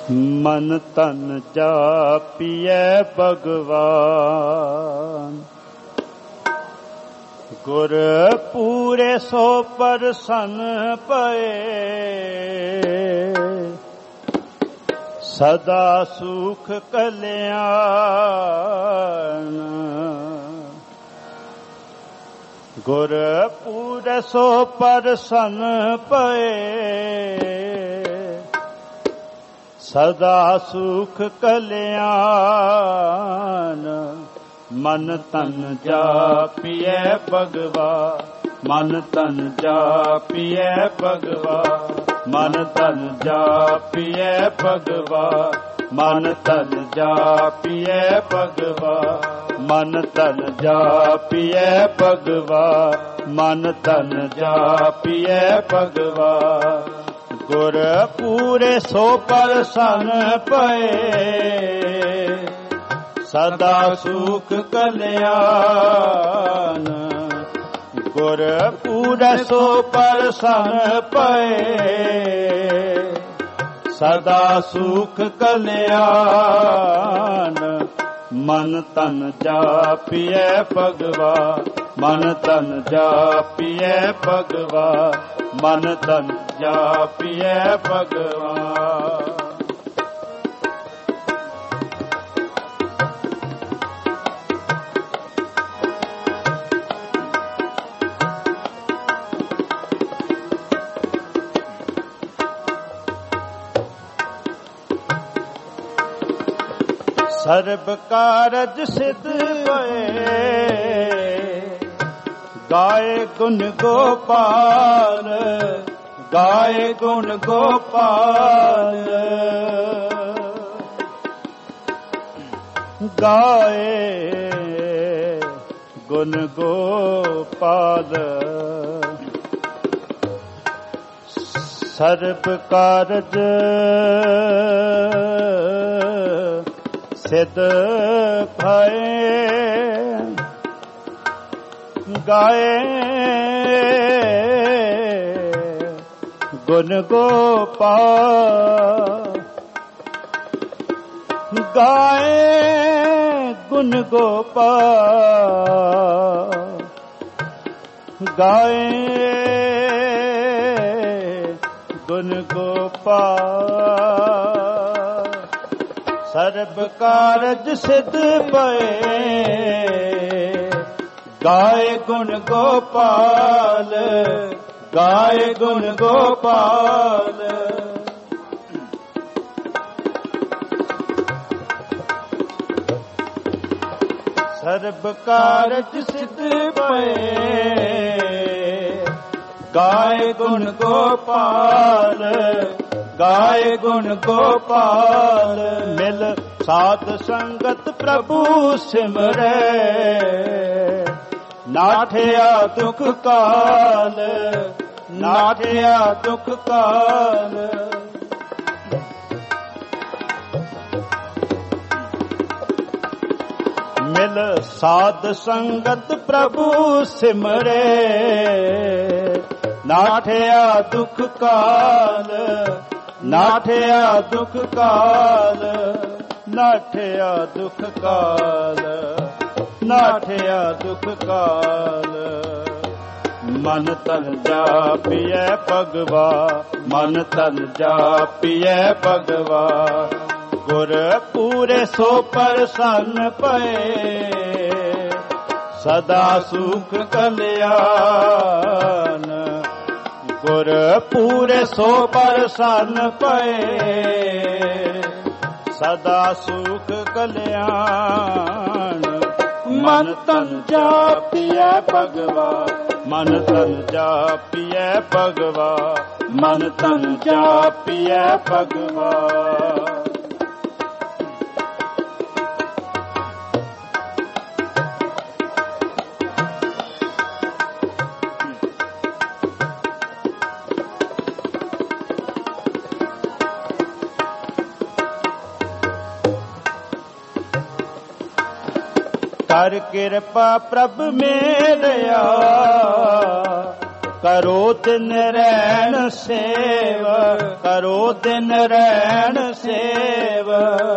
ਮਨ ਤਨ ਜਾਪੀਐ ਭਗਵਾਨ। ਗੁਰ ਪੂਰੇ ਸੋ ਪ੍ਰਸੰਨ ਪਏ, ਸਦਾ ਸੁਖ ਕਲਿਆਣ। ਗੁਰ ਪੂਰੇ ਸੋ ਪ੍ਰਸੰਨ ਪਏ, ਸਦਾ ਸੁਖ ਕਲਿਆਣ। ਮਨ ਤਨ ਜਾਪੀਐ ਭਗਵਾ, ਮਨ ਤਨ ਜਾਪੀਐ ਭਗਵਾ, ਮਨ ਤਨ ਜਾਪੀਐ ਭਗਵਾ, ਮਨ ਤਨ ਜਾਪੀਐ ਭਗਵਾ, ਮਨ ਤਨ ਜਾਪੀਐ ਭਗਵਾ, ਮਨ ਤਨ ਜਾਪੀਐ ਭਗਵਾ। ਗੁਰ ਪੂਰੇ ਸੋ ਪ੍ਰਸੰਨ ਪਏ, ਸਦਾ ਸੁਖ ਕਲਿਆਣ। ਗੁਰ ਪੂਰੇ ਸੋ ਪ੍ਰਸੰਨ ਪਏ, ਸਦਾ ਸੁਖ ਕਲਿਆਣ। ਮਨ ਤਨ ਜਾਪੀਐ ਭਗਵਾ, ਮਨ ਤਨ ਜਾਪੀਐ ਭਗਵਾ, ਮਨ ਤਨ ਜਾਪੀਐ ਭਗਵਾ। ਸਰਬ ਕਾਰਜ ਸਿਧ ਹੋਏ, ਗਾਏ ਗੁਣ ਗੋਪਾਲ, ਗਾਏ ਗੁਣ ਗੋਪਾਲ। ਗਾਏ ਗੁਣ ਗੋਪਾਲ। ਸਰਬ ਕਾਰਜ ਸਿਧ ਭਏ, ਗਾਏ ਗੁਣ ਗੋਪਾਲ। ਗਾਏ ਗੁਣ ਗੋਪਾਲ, ਗਾਏ ਗੁਣ ਗੋਪਾਲ। ਸਰਬ ਕਾਰਜ ਸਿਧ ਪਏ, ਗਾਏ ਗੁਣ ਗੋਪਾਲ, ਗਾਏ ਗੁਣ ਗੋਪਾਲ। ਸਰਬ ਕਾਰਜ ਸਿਧ ਪਏ, ਗਾਏ ਗੁਣ ਗੋਪਾਲ, ਗਾਏ ਗੁਣ ਗੋਪਾਲ। ਮਿਲ ਸਾਧ ਸੰਗਤ ਪ੍ਰਭੂ ਸਿਮਰੈ, ਨਾਠਿਆ ਦੁਖ ਕਾਲ, ਨਾਠਿਆ ਦੁਖ ਕਾਲ। ਮਿਲ ਸਾਧ ਸੰਗਤ ਪ੍ਰਭੂ ਸਿਮਰੈ, ਨਾਠਿਆ ਦੁਖ ਕਾਲ, ਨਾਠਿਆ ਦੁਖ ਕਾਲ, ਨਾਠਿਆ ਦੁਖ ਕਾਲ, ਨਾਠਿਆ ਦੁਖ ਕਾਲ। ਮਨ ਤਨ ਜਾਪੀਐ ਭਗਵਾ, ਮਨ ਤਨ ਜਾਪੀਐ ਭਗਵਾ। ਗੁਰ ਪੂਰੇ ਸੋ ਪ੍ਰਸੰਨ ਪਏ, ਸਦਾ ਸੁਖ ਕਲਿਆਣ। ਗੁਰ ਪੂਰੇ ਸੋ ਪ੍ਰਸੰਨ ਪਏ, ਸਦਾ ਸੁਖ ਕਲਿਆਣ। ਮਨ ਤਨ ਜਾਪੀਐ ਭਗਵਾ, ਮਨ ਤਨ ਜਾਪੀਐ ਭਗਵਾ, ਮਨ ਤਨ ਜਾਪੀਐ ਭਗਵਾ। ਕਰ ਕਿਰਪਾ ਪ੍ਰਭ ਮੇਰਿਆ, ਕਰੋ ਦਿਨ ਰੈਣ ਸੇਵ, ਕਰੋ ਦਿਨ ਰੈਣ ਸੇਵ।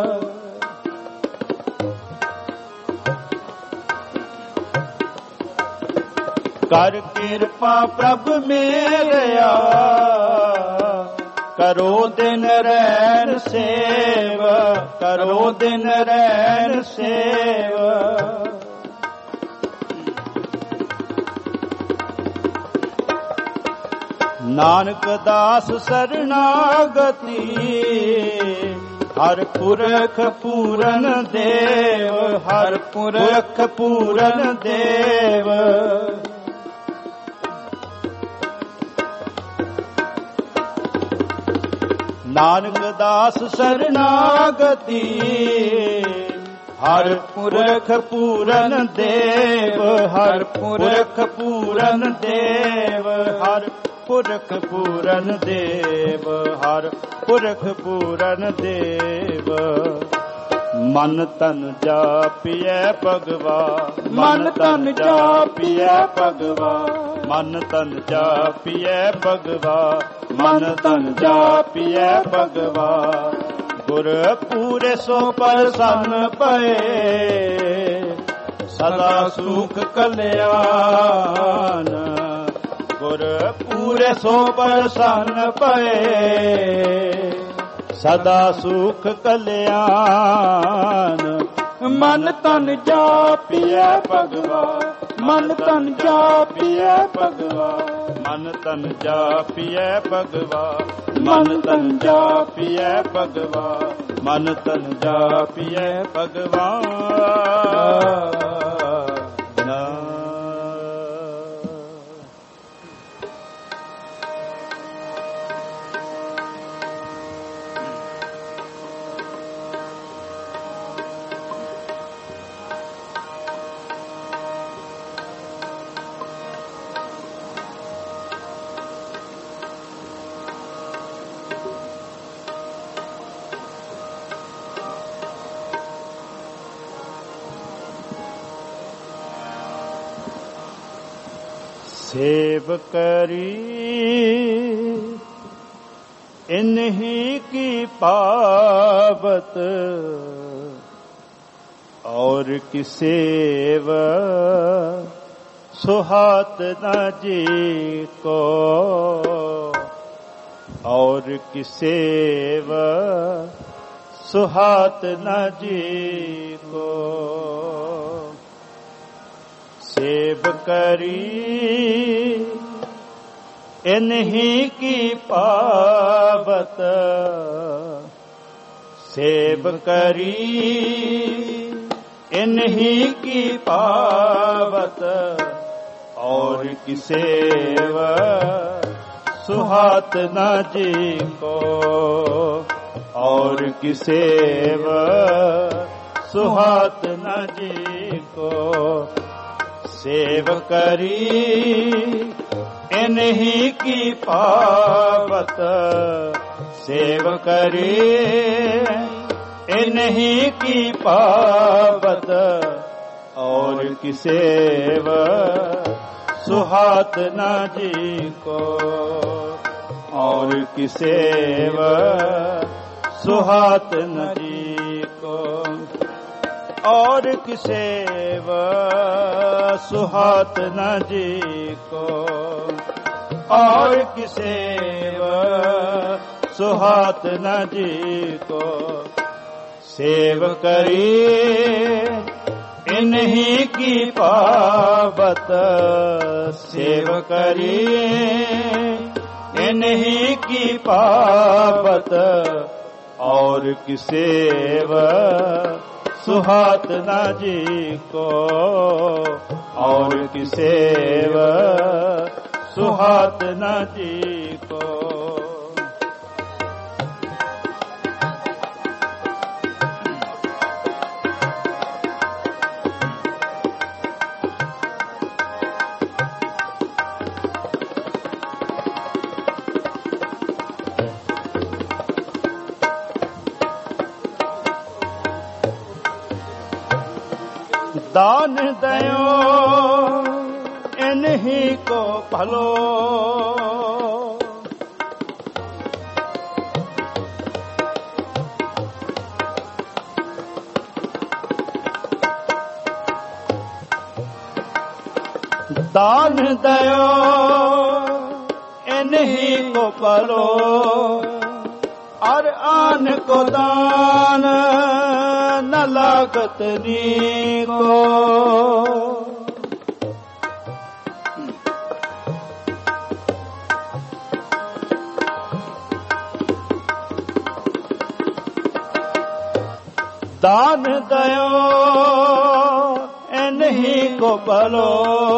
ਕਰ ਕਿਰਪਾ ਪ੍ਰਭ ਮੇਰਿਆ, ਕਰੋ ਦਿਨ ਰੈਣ ਸੇਵ, ਕਰੋ ਦਿਨ ਰੈਣ ਸੇਵ। ਨਾਨਕ ਦਾਸ ਸਰਨਾਗਤੀ, ਹਰ ਪੁਰਖ ਪੂਰਨ ਦੇਵ, ਹਰ ਪੁਰਖ ਪੂਰਨ ਦੇਵ। ਨਾਨਕ ਦਾਸ ਸਰਨਾਗਤੀ, ਹਰ ਪੁਰਖ ਪੂਰਨ ਦੇਵ, ਹਰ ਪੁਰਖ ਪੂਰਨ ਦੇਵ, ਹਰ ਪੁਰਖ ਪੂਰਨ ਦੇਵ, ਹਰ ਪੁਰਖ ਪੂਰਨ ਦੇਵ। ਮਨ ਤਨ ਜਾਪੀਐ ਭਗਵਾ, ਮਨ ਤਨ ਜਾਪੀਐ ਭਗਵਾ, ਮਨ ਤਨ ਜਾਪੀਐ ਭਗਵਾ, ਮਨ ਤਨ ਜਾਪੀਐ ਭਗਵਾ। ਗੁਰ ਪੂਰੇ ਸੋ ਪ੍ਰਸੰਨ ਪਏ, ਸਦਾ ਸੁਖ ਕਲਿਆਣ। ਗੁਰ ਪੂਰੇ ਸੋ ਪ੍ਰਸੰਨ ਪਏ, ਸਦਾ ਸੁਖ ਕਲਿਆਣ। ਮਨ ਤਨ ਜਾਪੀਐ ਭਗਵਾ, ਮਨ ਤਨ ਜਾਪੀਐ ਭਗਵਾ, ਮਨ ਤਨ ਜਾਪੀਐ ਭਗਵਾ, ਮਨ ਤਨ ਜਾਪੀਐ ਭਗਵਾ, ਮਨ ਤਨ ਜਾਪੀਐ ਭਗਵਾਨ। सेव करी इन्हीं की पावत, और की सेव सुहात न जी को, और की सेव सुहात न जी को। सेव करी इन्हीं की पावत, सेव करी इन्हीं की पावत, और की सेव सुहात न जी को, और की सेव सुहात न जी को। सेव करी इन्हीं की पावत, सेव करी इन्हीं की पावत, और की सेव सुहात न जी को, और की सेव सुहात न जी को। और की सेव सुहात न जी को, और की सेव सुहात न जी को। सेव करी इन्हीं की पावत, सेव करी इन्हीं की पावत, और की सेव सुहात न जी को, और की सेव सुहात न जी को। दान दयो इन्हीं इन्हीं को भलो। दान दयो इन्हीं को भलो, और आन को दान न लागत नी को। दान दयो इन्हीं को भलो,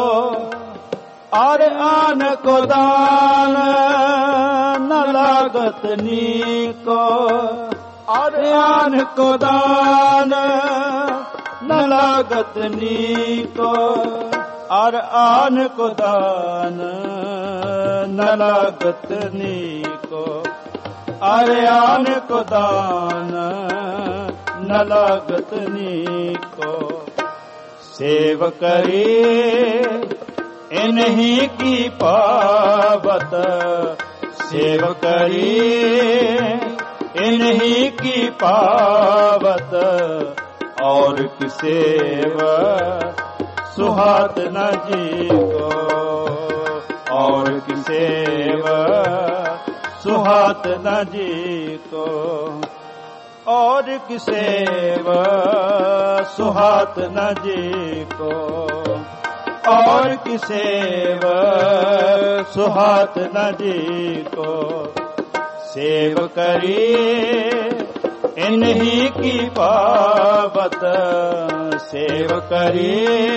और आन को दान न लागत नी को। और आन को दान न लागत नी को, और आन को दान न लागत नी को। और आन को दान न लागत नी को। सेव करे इन्हीं की पावत, सेव करी इन्हीं की पावत। और की सेव सुहात न जी को, और की सेव सुहात न जी को। और की सेव सुहात न जी को। और की सेव सुहात न जी को। सेव करी इन्हीं की पावत, सेव करी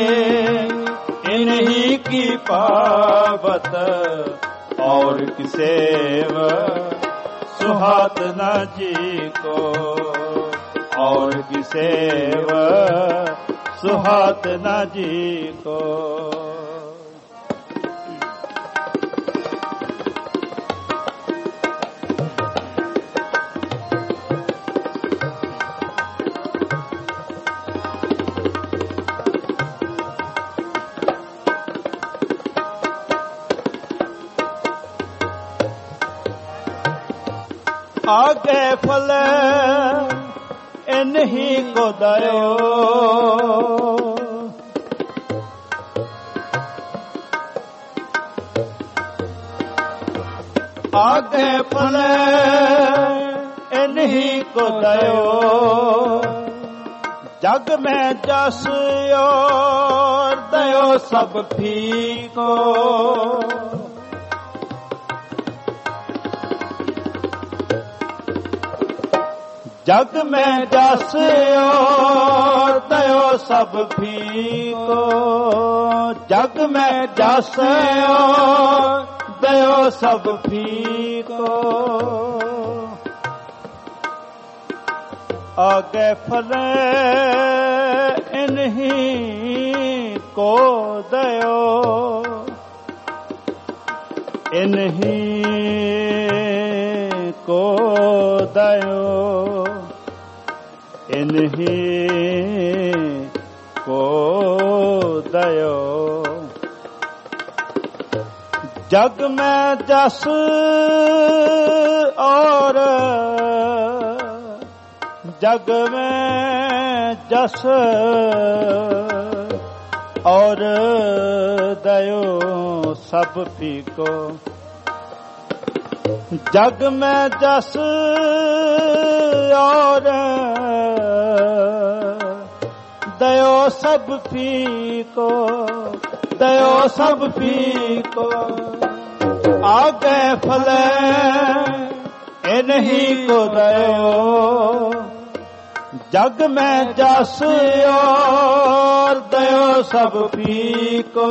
इन्हीं की पावत। और की सेव सुहात न जी को। और की सेव सुहात न जी को। आगे फल इन्हीं को दयो, आगे फल इन्हीं को दयो। जग में जस और दयो सब फीको। जग में जस और दयो सब फीको। जग में जस और दयो सब फीको। आगे फल इन्हीं को दयो, इन्हीं को दयो, इन्हीं को दयो। जग में जस और जग में जस और दयो सब फीको। जग में जस और दयो सब फीको, दयो सब फीको। आगे फल इन्हीं को दयो। जग में जस और दयो सब फीको।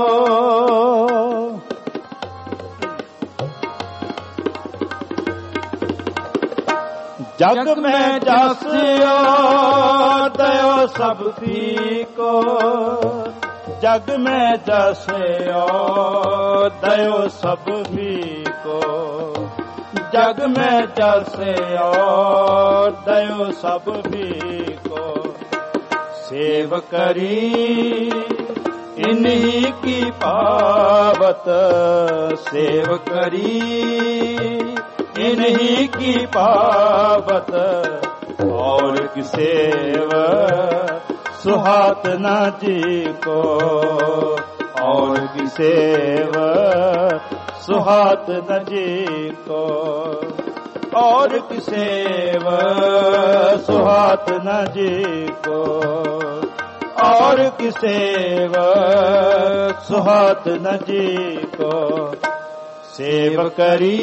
जग में जस और दयो सब फीको। जग में जस और दयो सब फीको। जग में जस और दयो सब फीको। सेव करी इन्हीं की पावत, पावत सेव करी, इन्हीं की पावत और की सेव सुहात न जी को, और की सेव सुहात न जी को, और की सेव सुहात न जी को, और की सेव सुहात न जी को। सेव करी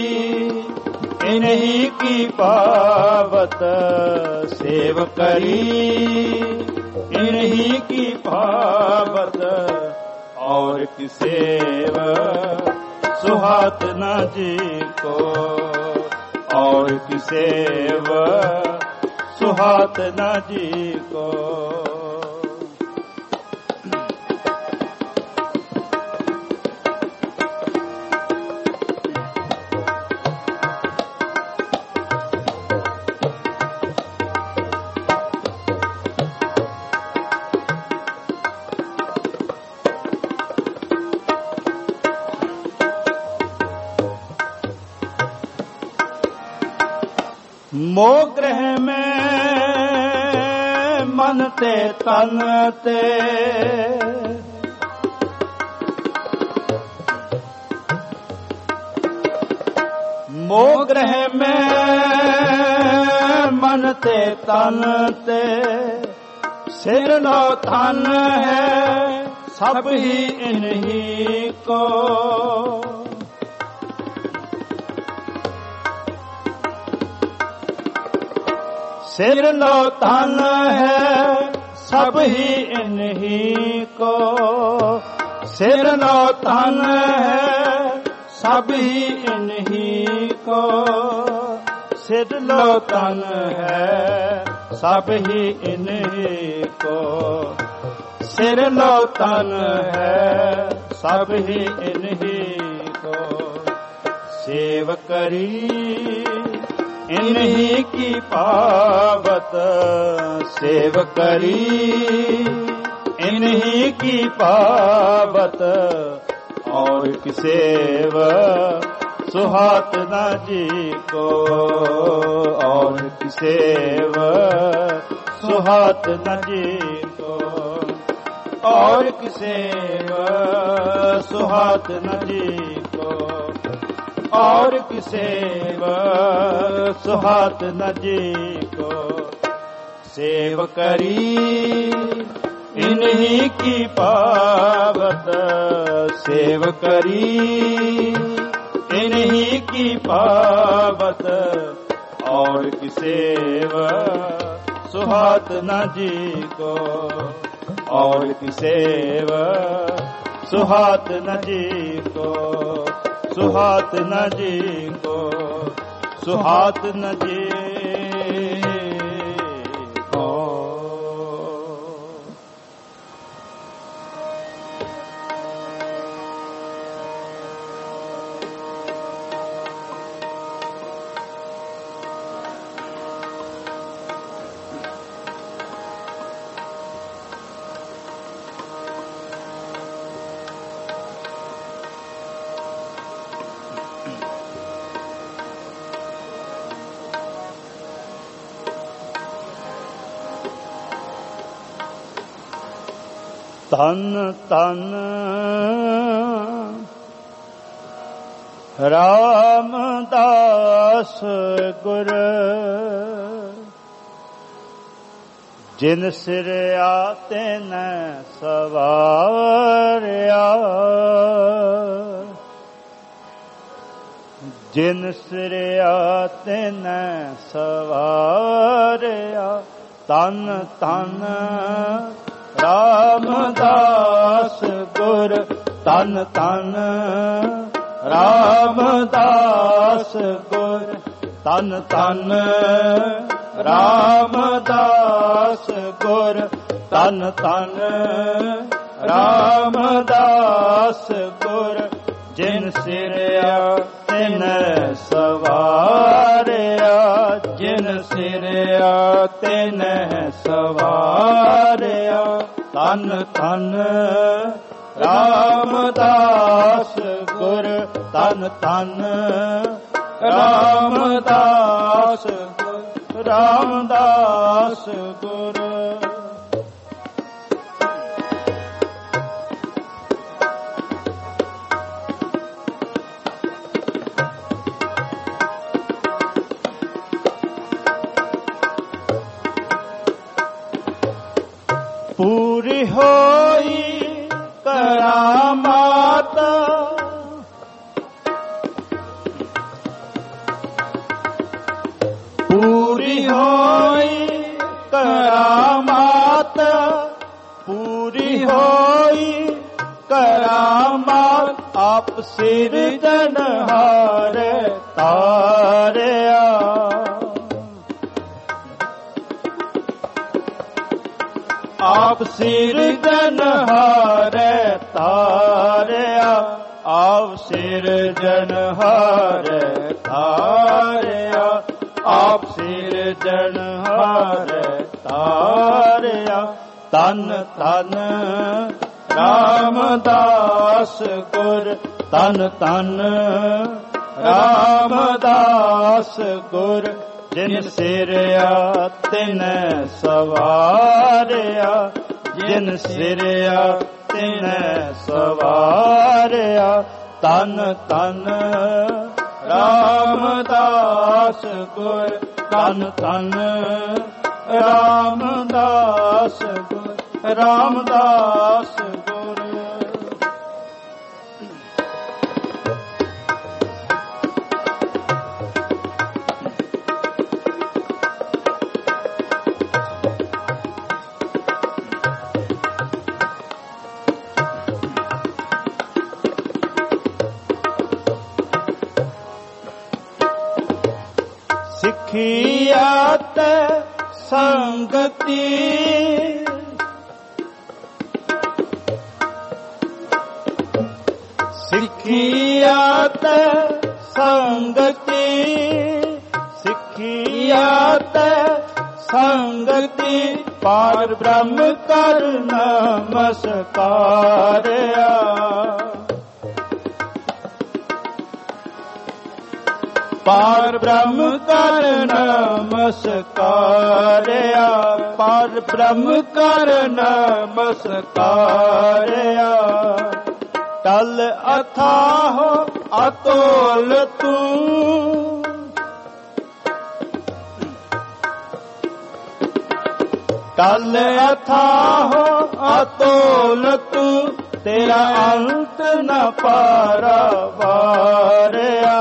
इन्हीं की पावत, सेव करी इन्हीं की पावत, और की सेव सुहात न जी को, और की सेव सुहात न जी को। मोह ग्रह में मन ते तन ते, मोह ग्रह में मन ते तन ते, सिर नो तन है सब ही इन्हीं को। सिर लो तन है सब ही इन्हीं को, सिर लो तन है सब ही इन्हीं को, सिर लो तन है सब ही इन्हीं को, सिर लो तन है सब ही इन्हीं को। सेव करी इन्हीं की पावत, सेव करी इन्हीं की पावत, और की सेव सुहात न जी को, और की सेव सुहात न जी को, और की सेव सुहात न जी को, और की सेव सुहात न जी को। सेव करी इन्हीं की पावत, सेव करी इन्हीं की पावत, और की सेव सुहात न जी को, और की सेव सुहात न जी को, सुहात न जी को, सुहात न जी को। तन तन रामदास गुर, जिन सिर आते न सवारिया, जिन सिर आते न सवारिया। तन तन रामदास गुर, तन तन रामदास गुर, तन तन रामदास गुर, तन तन रामदास गुर, जिन सिर तिन सवारिया, जिन सिर तिन सवारिया। तन तन रामदास ਤਨ ਤਨ ਰਾਮਦਾਸ ਗੁਰ ਰਾਮਦਾਸ ਗੁਰ। ਪੂਰੀ ਹੋਈ ਕਰਾਮਾਤ ਪੂਰੀ ਹੋਈ ਕਰਾਮਾਤ ਪੂਰੀ ਹੋਈ ਕਰਾਮਾਤ ਆਪ ਸਿਰਜਣਹਾਰ ਤਾਰਿਆ ਆਪ ਸਿਰਜਣਹਾਰ ਤਾਰਿਆ ਆਪ ਸਿਰਜਣਹਾਰ ਤਾਰਿਆ ਆਪ ਸਿਰਜਣਹਾਰ ਤਾਰਿਆ। ਤਨ ਤਨ ਰਾਮਦਾਸ ਗੁਰ ਤਨ ਤਨ ਰਾਮਦਾਸ ਗੁਰ। ਜਿਨ ਸਿਰਿਆ ਤਿਨ ਸਵਾਰਿਆ ਜਿਨ ਸਿਰਿਆ ਤਿਨ ਸਵਾਰਿਆ। ਤਨ ਤਨ ਰਾਮਦਾਸ ਗੁਰ ਤਨ ਤਨ ਰਾਮਦਾਸ ਗੁਰ ਰਾਮਦਾਸ ਗੁਰ। ਸਿੱਖਿਆਤ ਸੰਗਤੀ ਸਿੱਖਿਆਤ ਸੰਗਤੀ ਸਿੱਖਿਆਤ ਸੰਗਤੀ ਪਾਰ ਬ੍ਰਹਮ ਕਰ ਨਮਸਕਾਰਿਆ ਪਾਰ ਬ੍ਰਹਮ ਕਰ ਨਮਸਕਾਰਿਆ ਪਾਰ ਬ੍ਰਹਮ ਕਰ ਨਮਸਕਾਰਿਆ। ਟਲ ਅਥਾਹ ਅਤੋਲ ਤੂੰ ਟਲ ਅਥਾਹ ਅਤੋਲ ਤੂੰ ਤੇਰਾ ਅੰਤ ਨ ਪਾਰਵਾਰਿਆ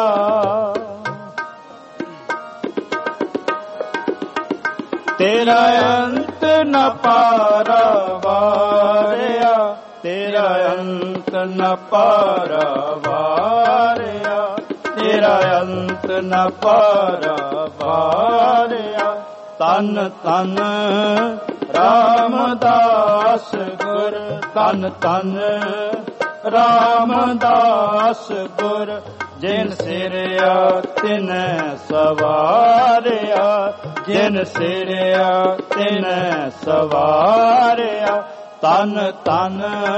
ਤੇਰਾ ਅੰਤ ਨ ਪਾਰਵਾਰਿਆ ਤੇਰਾ ਅੰਤ ਨ ਪਾਰਵਾਰਿਆ ਤੇਰਾ ਅੰਤ ਨ ਪਾਰਵਾਰਿਆ। ਤਨ ਤਨ ਰਾਮਦਾਸ ਗੁਰ ਤਨ ਤਨ ਰਾਮਦਾਸ ਗੁਰ। ਜਿਨ ਸਿਰਿਆ ਤਿਨ ਸਵਾਰਿਆ ਜਿਨ ਸਿਰਿਆ ਤਿਨ ਸਵਾਰਿਆ। ਤਨ ਤਨ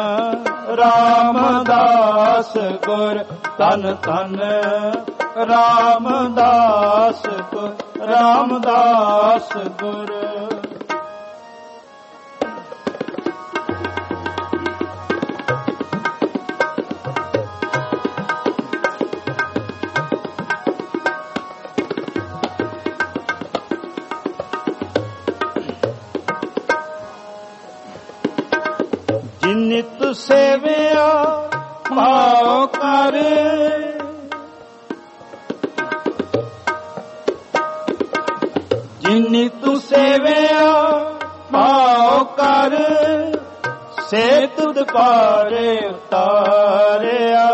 ਰਾਮਦਾਸ ਗੁਰ ਤਨ ਤਨ ਰਾਮਦਾਸ ਗੁਰ ਰਾਮਦਾਸ ਗੁਰ। ਨਿਤ ਸੇਵਿਆ ਭਾਉ ਕਰ ਜਿਨਿ ਤੂੰ ਸੇਵਿਆ ਭਾਉ ਕਰ ਸੇ ਤੁਧ ਪਾਰੇ ਉਤਾਰਿਆ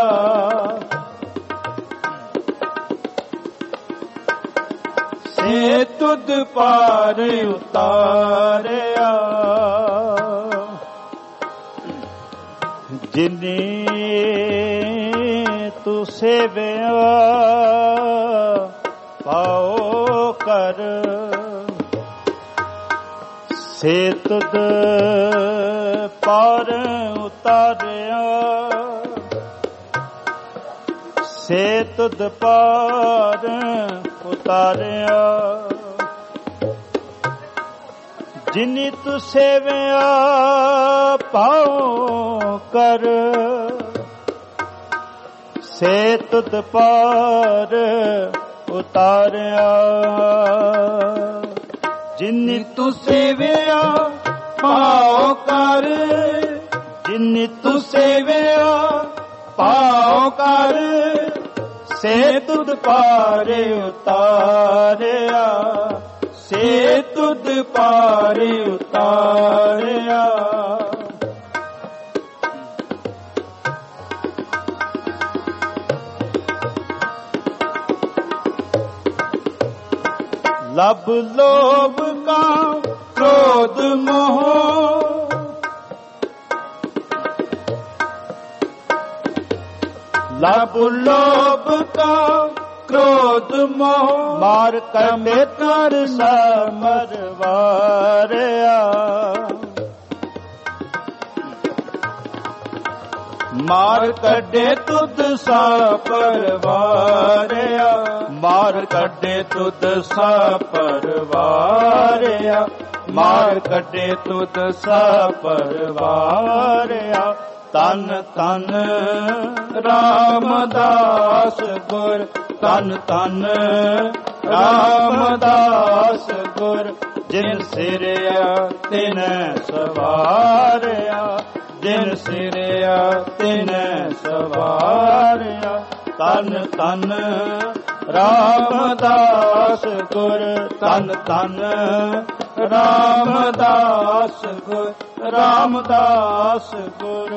ਸੇ ਤੁਧ ਪਾਰੇ ਉਤਾਰਿਆ। ਜਿਨੇ ਤੂੰ ਸੇਵਿਆ ਪਾਉ ਕਰ ਸੇ ਤੁਧ ਪਾਰ ਉਤਾਰਿਆ ਸੇ ਤੁਧ ਪਾਰ ਉਤਾਰਿਆ। ਜਿਨੀ ਤੂ ਸੇਵਿਆ ਪਾਉ ਕਰ, ਸੇ ਤੁਧ ਪਾਰ ਉਤਾਰਿਆ। ਜਿਨੀ ਤੂ ਸੇਵਿਆ ਪਾਉ ਕਰ, ਜਿਨੀ ਤੂ ਸੇਵਿਆ ਪਾਉ ਕਰ, ਸੇ ਤੁਧ ਪਾਰ ਉਤਾਰਿਆ, ਸੇ ਤੁਧ ਪਾਰ ਉਤਾਰਿਆ। ਲਬ ਲੋਭ ਕਾਮ ਕ੍ਰੋਧ ਮੋਹ, ਲਬ ਲੋਭ ਕਾਮ ਕ੍ਰੋਧ ਮੋਹ, ਮਾਰ ਕਰਮੇ ਕਰ ਸਮਰ ਵਾਰਿਆ। ਮਾਰ ਕੱਢੇ ਤੁਧ ਸਾ ਪਰਵਾਰਿਆ, ਮਾਰ ਕੱਢੇ ਤੁਧ ਸਾ ਪਰਵਾਰਿਆ, ਮਾਰ ਕੱਢੇ ਤੁਧ ਸਾ ਪਰਵਾਰਿਆ। ਤਨ ਤਨ ਰਾਮਦਾਸ ਗੁਰ, ਤਨ ਤਨ ਰਾਮਦਾਸ ਗੁਰ, ਜਿਨ ਸਿਰਿਆ ਤਿਨੈ ਸਵਾਰਿਆ, ਜਿਨ ਸਿਰਿਆ ਤਿਨੈ ਸਵਾਰਿਆ। ਤਨ ਤਨ ਰਾਮਦਾਸ ਗੁਰ, ਤਨ ਤਨ ਰਾਮਦਾਸ ਗੁਰ, ਰਾਮਦਾਸ ਗੁਰ।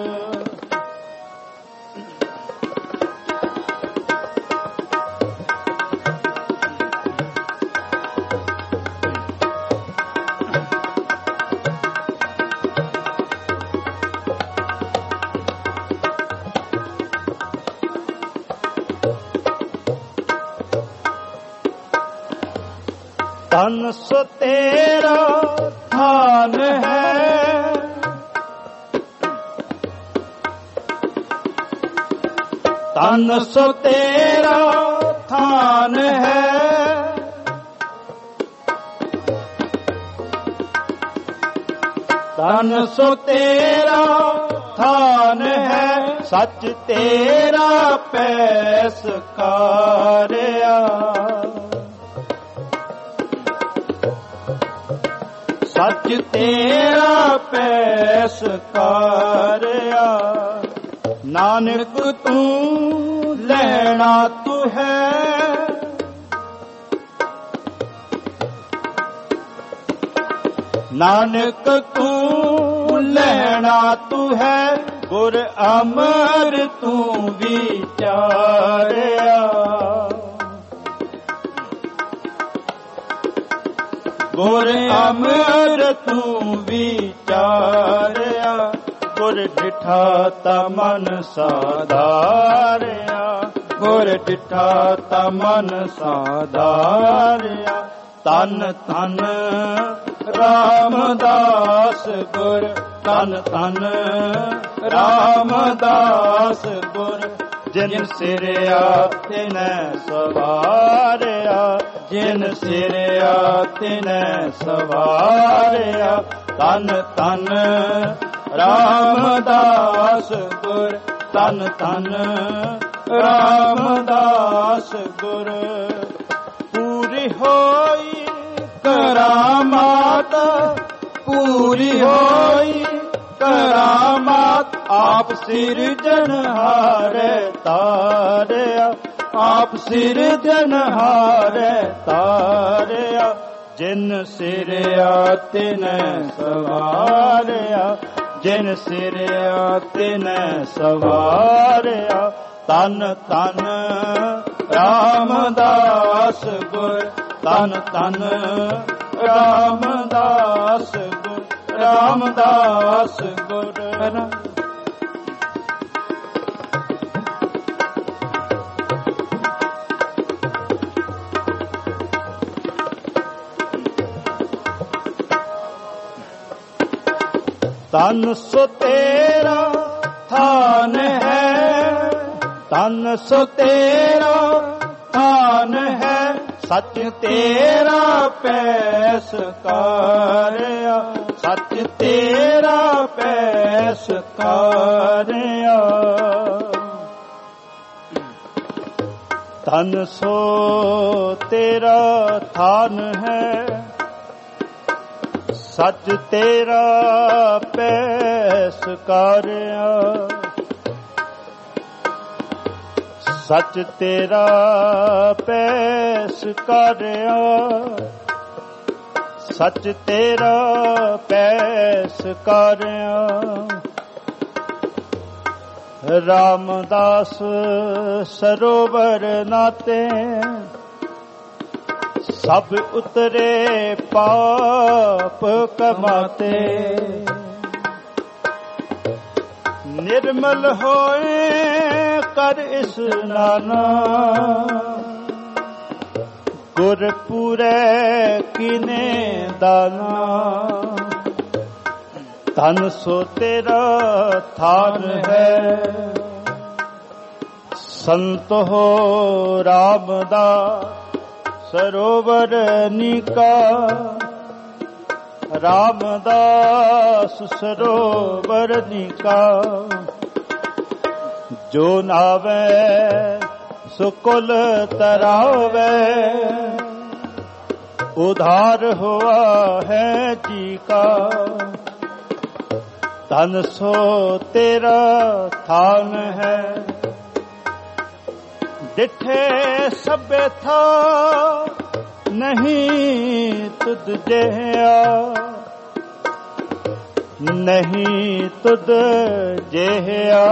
ਤਨ ਸੋ ਤੇਰਾ ਥਾਨ ਹੈ, ਤਨ ਸੋ ਤੇਰਾ ਥਾਨ ਹੈ, ਤਨ ਸੋ ਤੇਰਾ ਥਾਨ ਹੈ, ਸੱਚ ਤੇਰਾ ਪੈਸ ਕਾਰਿਆ, ਸੱਚ ਤੇਰਾ ਪੈਸ ਕਾਰਿਆ। ਨਾਨਕ ਤੂੰ ਲੈਣਾ ਤੂੰ ਹੈ, ਨਾਨਕ ਤੂੰ ਲੈਣਾ ਤੂੰ ਹੈ, ਗੁਰ ਅਮਰ ਤੂੰ ਵਿਚਾਰਿਆ, ਗੁਰ ਅਮਰ ਤੂੰ ਵਿਚਾਰਿਆ। ਗੁਰ ਡਿਠਾ ਤਾ ਮਨ ਸਾਧਾਰਿਆ, ਗੁਰ ਡਿਠਾ ਤਾ ਮਨ ਸਾਧਾਰਿਆ। ਤਨ ਤਨ ਰਾਮਦਾਸ ਗੁਰ, ਤਨ ਤਨ ਰਾਮਦਾਸ ਗੁਰ, ਜਿਨ ਸਿਰਿਆ ਤਿਨੈ ਸਵਾਰਿਆ, ਜਿਨ ਸਿਰਿਆ ਤਿਨੈ ਸਵਾਰਿਆ। ਤਨ ਤਨ ਰਾਮਦਾਸ ਗੁਰ, ਤਨ ਤਨ ਰਾਮਦਾਸ ਗੁਰ। ਪੂਰੀ ਹੋਈ ਕਰਾਮਾਤ, ਪੂਰੀ ਹੋਈ ਕਰਾਮਾਤ, ਆਪ ਸਿਰਜਣਹਾਰੇ ਤਾਰਿਆ, ਆਪ ਸਿਰਜਣਹਾਰੇ ਤਾਰਿਆ। ਜਿਨ ਸਿਰਿਆ ਤਿਨੈ ਸਵਾਰਿਆ, ਜਿਨ ਸਿਰਿਆ ਤਿਨੈ ਸਵਾਰਿਆ। ਤਨ ਤਨ ਰਾਮਦਾਸ ਗੁਰ, ਤਨ ਤਨ ਰਾਮਦਾਸ ਗੁਰ, ਰਾਮਦਾਸ ਗੁਰ। ਤਨ ਸੋ ਤੇਰਾ ਥਾਨ ਹੈ, ਤਨ ਸੋ ਤੇਰਾ ਥਾਨ ਹੈ, ਸੱਚ ਤੇਰਾ ਪੈਸਕਾਰਿਆ, ਸੱਚ ਤੇਰਾ ਪੈਸਕਾਰਿਆ। ਤਨ ਸੋ ਤੇਰਾ ਥਾਨ ਹੈ, ਸੱਚ ਤੇਰਾ ਪੈਸਕਾਰਿਆ, ਸੱਚ ਤੇਰਾ ਪੈਸਕਾਰਿਆ, ਸੱਚ ਤੇਰਾ ਪੈਸਕਾਰਿਆ। ਰਾਮਦਾਸ ਸਰੋਵਰ ਨਾਤੇ, ਸਭ ਉਤਰੇ ਪਾਪ ਕਮਾਤੇ। ਨਿਰਮਲ ਹੋਏ ਕਰ ਇਸਨਾਨਾ, ਗੁਰਪੂਰੈ ਕੀਨੇ ਦਾਨਾ। ਧਨ ਸੋ ਤੇਰਾ ਥਾਨ ਹੈ, ਸੰਤ ਹੋ ਰਾਮਦਾਸ ਸਰੋਵਰ ਨੀਕਾ। ਰਾਮਦਾਸ ਸਰੋਵਰ ਨੀਕਾ, ਜੋ ਨਾਵੇ ਸੋ ਕੁਲ ਤਰਾਵੇ। ਉਧਾਰ ਹੁਆ ਹੈ ਜੀ ਕਾ, ਧਨ ਸੋ ਤੇਰਾ ਥਾਨ ਹੈ। ਡਿਠੇ ਸਭੇ ਥਾ ਨਹੀਂ ਤੁਧ ਜਿਹਾ, ਨਹੀਂ ਤੁਧ ਜਿਹਾ।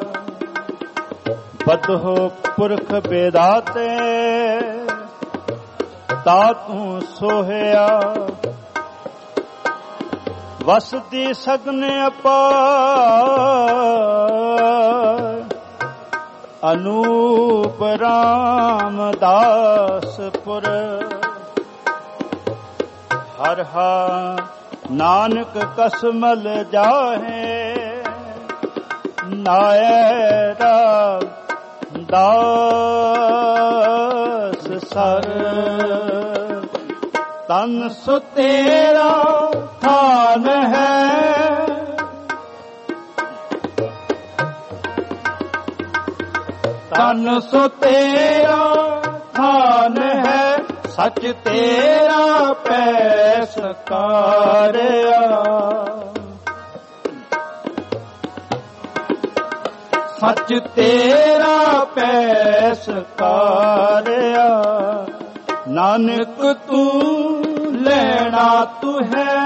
ਬਦਹੋ ਪੁਰਖ ਬੇਦਾਤੇ, ਤਾ ਤੂੰ ਸੋਹਿਆ। ਵਸਦੀ ਸਗਨ ਅਪਾਰ, ਅਨੂਪ ਰਾਮਦਾਸਪੁਰ। ਹਰ ਹਾ ਨਾਨਕ ਕਸਮਲ ਜਾਹੇ, ਨਾਇ ਰਾਮਦਾਸ ਸਰ। ਤਨ ਸੋ ਤੇਰਾ ਥਾਨ ਹੈ, ਤਨ ਸੋ ਤੇਰਾ ਥਾਨ ਹੈ, ਸੱਚ ਤੇਰਾ ਪੈਸਕਾਰਿਆ। ਸੱਚ ਤੇਰਾ ਪੈਸਕਾਰਿਆ। ਨਾਨਕ ਤੂੰ ਲੈਣਾ ਤੂੰ ਹੈ,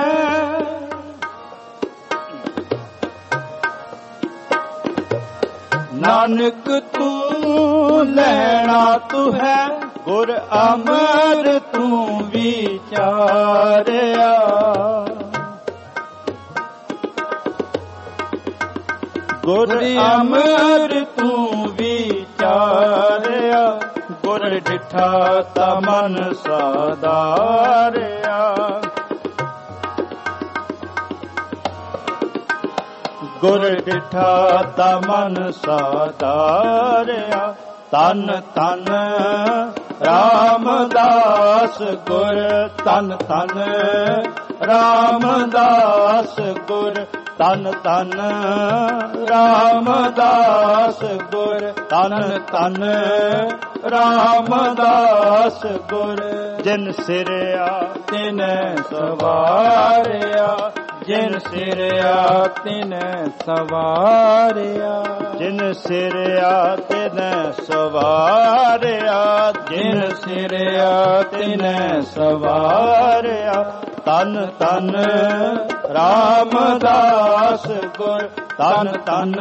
ਨਾਨਕ ਤੂੰ ਲੈਣਾ ਤੂੰ ਹੈ। ਗੁਰ ਅਮਰ ਤੂੰ ਵਿਚਾਰਿਆ। ਗੁਰ ਅਮਰ ਤੂੰ ਵਿਚਾਰਿਆ। ਗੁਰ ਡਿਠਾ ਤਾ ਮਨ ਸਾਧਾਰਿਆ। ਗੁਰ ਡਿਠਾ ਤਾ ਮਨ ਸਾਧਾਰਿਆ। ਤਨ ਤਨ ਰਾਮਦਾਸ ਗੁਰ, ਤਨ ਤਨ ਰਾਮਦਾਸ ਗੁਰ, ਤਨ ਤਨ ਰਾਮਦਾਸ ਗੁਰ, ਤਨ ਤਨ ਰਾਮਦਾਸ ਗੁਰ। ਜਿਨ ਸਿਰਿਆ ਤਿਨੈ ਸਵਾਰਿਆ, ਜਿਨ ਸਿਰਿਆ ਤਿਨੈ ਸਵਾਰਿਆ, ਜਿਨ ਸਿਰਿਆ ਤਿਨੈ ਸਵਾਰਿਆ, ਜਿਨ ਸਿਰਿਆ ਤਿਨੈ ਸਵਾਰਿਆ। ਤਨ ਤਨ ਰਾਮਦਾਸ ਗੁਰ, ਤਨ ਤਨ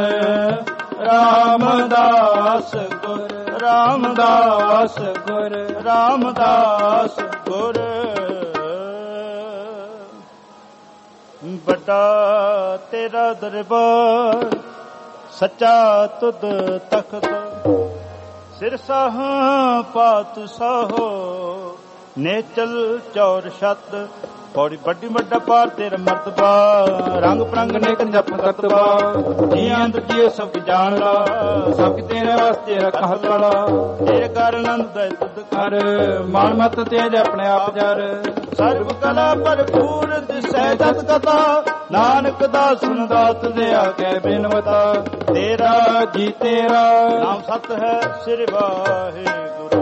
ਰਾਮਦਾਸ ਗੁਰ, ਰਾਮਦਾਸ ਗੁਰ, ਰਾਮਦਾਸ ਗੁਰ। ਵੱਡਾ ਤੇਰਾ ਦਰਬਾਰ, ਸੱਚਾ ਤੁਧ ਤਖਤ। ਸਿਰ ਸਾਹ ਪਾਤ ਸਾਹੋ, ਨੇਚਲ ਚੌਰ ਛੱਤ ਪੌੜੀ ਵੱਡੀ ਵੱਡਾ ਪਾਰ ਤੇਰਾ ਮਰਤਬਾ ਰੰਗ ਪ੍ਰੰਗ ਨੇਕ ਜਪ ਕਰਤਬਾ ਜੀ ਅੰਦਰ ਜੀ ਸਭ ਕੀ ਜਾਣ ਲਾ ਸਭ ਕੀ ਤੇਰੇ ਵਾਸਤੇ ਰੱਖਾ ਹਤਲਾ ਤੇਰੇ ਕਾਰਨ ਆਨੰਦ ਤੁਧ ਕਰ ਮਨ ਮਤ ਤੇਜ ਆਪਣੇ ਆਪ ਜਰ ਸਰਬ ਕਲਾ ਭਰਪੂਰ ਦਿਸੈ ਜਤ ਕਥਾ ਨਾਨਕ ਦਾ ਸੁਣਦਾ ਤੁਧੇ ਆਗੇ ਬਿਨਵਤਾ ਤੇਰਾ ਜੀ ਤੇਰਾ ਨਾਮ ਸਤ ਹੈ ਸ੍ਰੀ ਵਾਹਿਗੁਰੂ।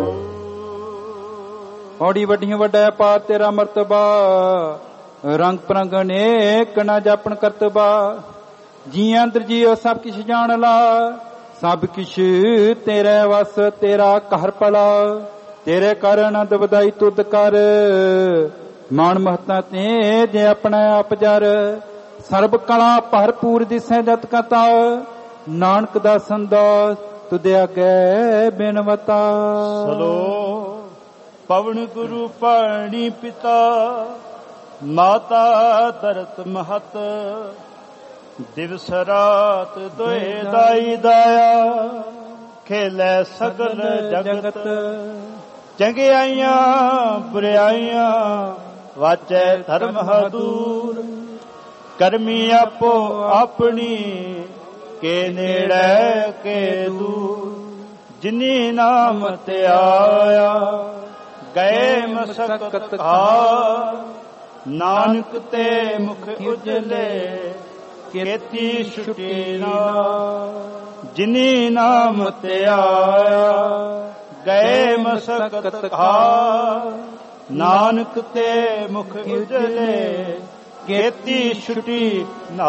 ਔੜੀ ਵੱਡੀਆਂ ਵੱਡਾ ਪਾਰ ਤੇਰਾ ਮਰਤਬਾ ਰੰਗ ਪ੍ਰੰਗ ਅਨੇਕ ਨਾ ਜਾਪਣ ਕਰਤਬਾ ਜੀ ਅੰਦਰ ਜੀਉ ਸਭ ਕਿਛ ਜਾਣ ਲਾ ਸਭ ਕਿਛ ਤੇਰੇ ਵਸ ਤੇਰਾ ਘਰ ਭਲਾ ਤੇਰੇ ਕਰ ਆਨੰਦ ਵਧਾਈ ਤੁਧ ਕਰ ਮਾਨ ਮਹਤਾ ਤੇ ਜੇ ਆਪਣਾ ਆਪ ਜਰ ਸਰਬ ਕਲਾ ਭਰਪੂਰ ਦਿਸੈ ਜਤ ਕਥਾ ਨਾਨਕ ਦਾ ਸੰਦਾਸ ਤੁਧ ਆਗੇ ਬਿਨਵਤਾ। ਸਲੋ ਪਵਨ ਗੁਰੂ ਪਾਣੀ ਪਿਤਾ ਮਾਤਾ ਦਰਤ ਮਹਤ ਦਿਵਸ ਰਾਤ ਦੋਏ ਦਾਈ ਦਾਇਆ ਖੇਲੇ ਸਗਲ ਜਗਤ ਚੰਗਿਆਈਆਂ ਬੁਰਾਈਆਂ ਵਾਚੈ ਧਰਮ ਹਦੂਰ ਕਰਮੀ ਆਪੋ ਆਪਣੀ ਕੇ ਨੇੜੇ ਕੇ ਦੂਰ ਜਿਨੀ ਨਾਮ ਤੇ ਆਇਆ ਗਏ ਮਸਕਤ ਖਾ ਨਾਨਕ ਤੇ ਮੁਖ ਉਜਲੇ ਕੀਤੀ ਛੁਟੀ ਨਾ ਜਿਨੀ ਨਾਮ ਤੇ ਆਇਆ ਗਏ ਮਸਕਤ ਖਾ ਨਾਨਕ ਤੇ ਮੁਖ ਉਜਲੇ ਕੀਤੀ ਛੁਟੀ ਨਾ।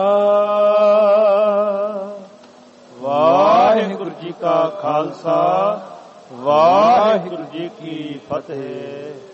ਵਾਹਿਗੁਰੂ ਜੀ ਕਾ ਖਾਲਸਾ ਵਾਹਿਗੁਰੂ ਜੀ ਕੀ ਫਤਿਹ।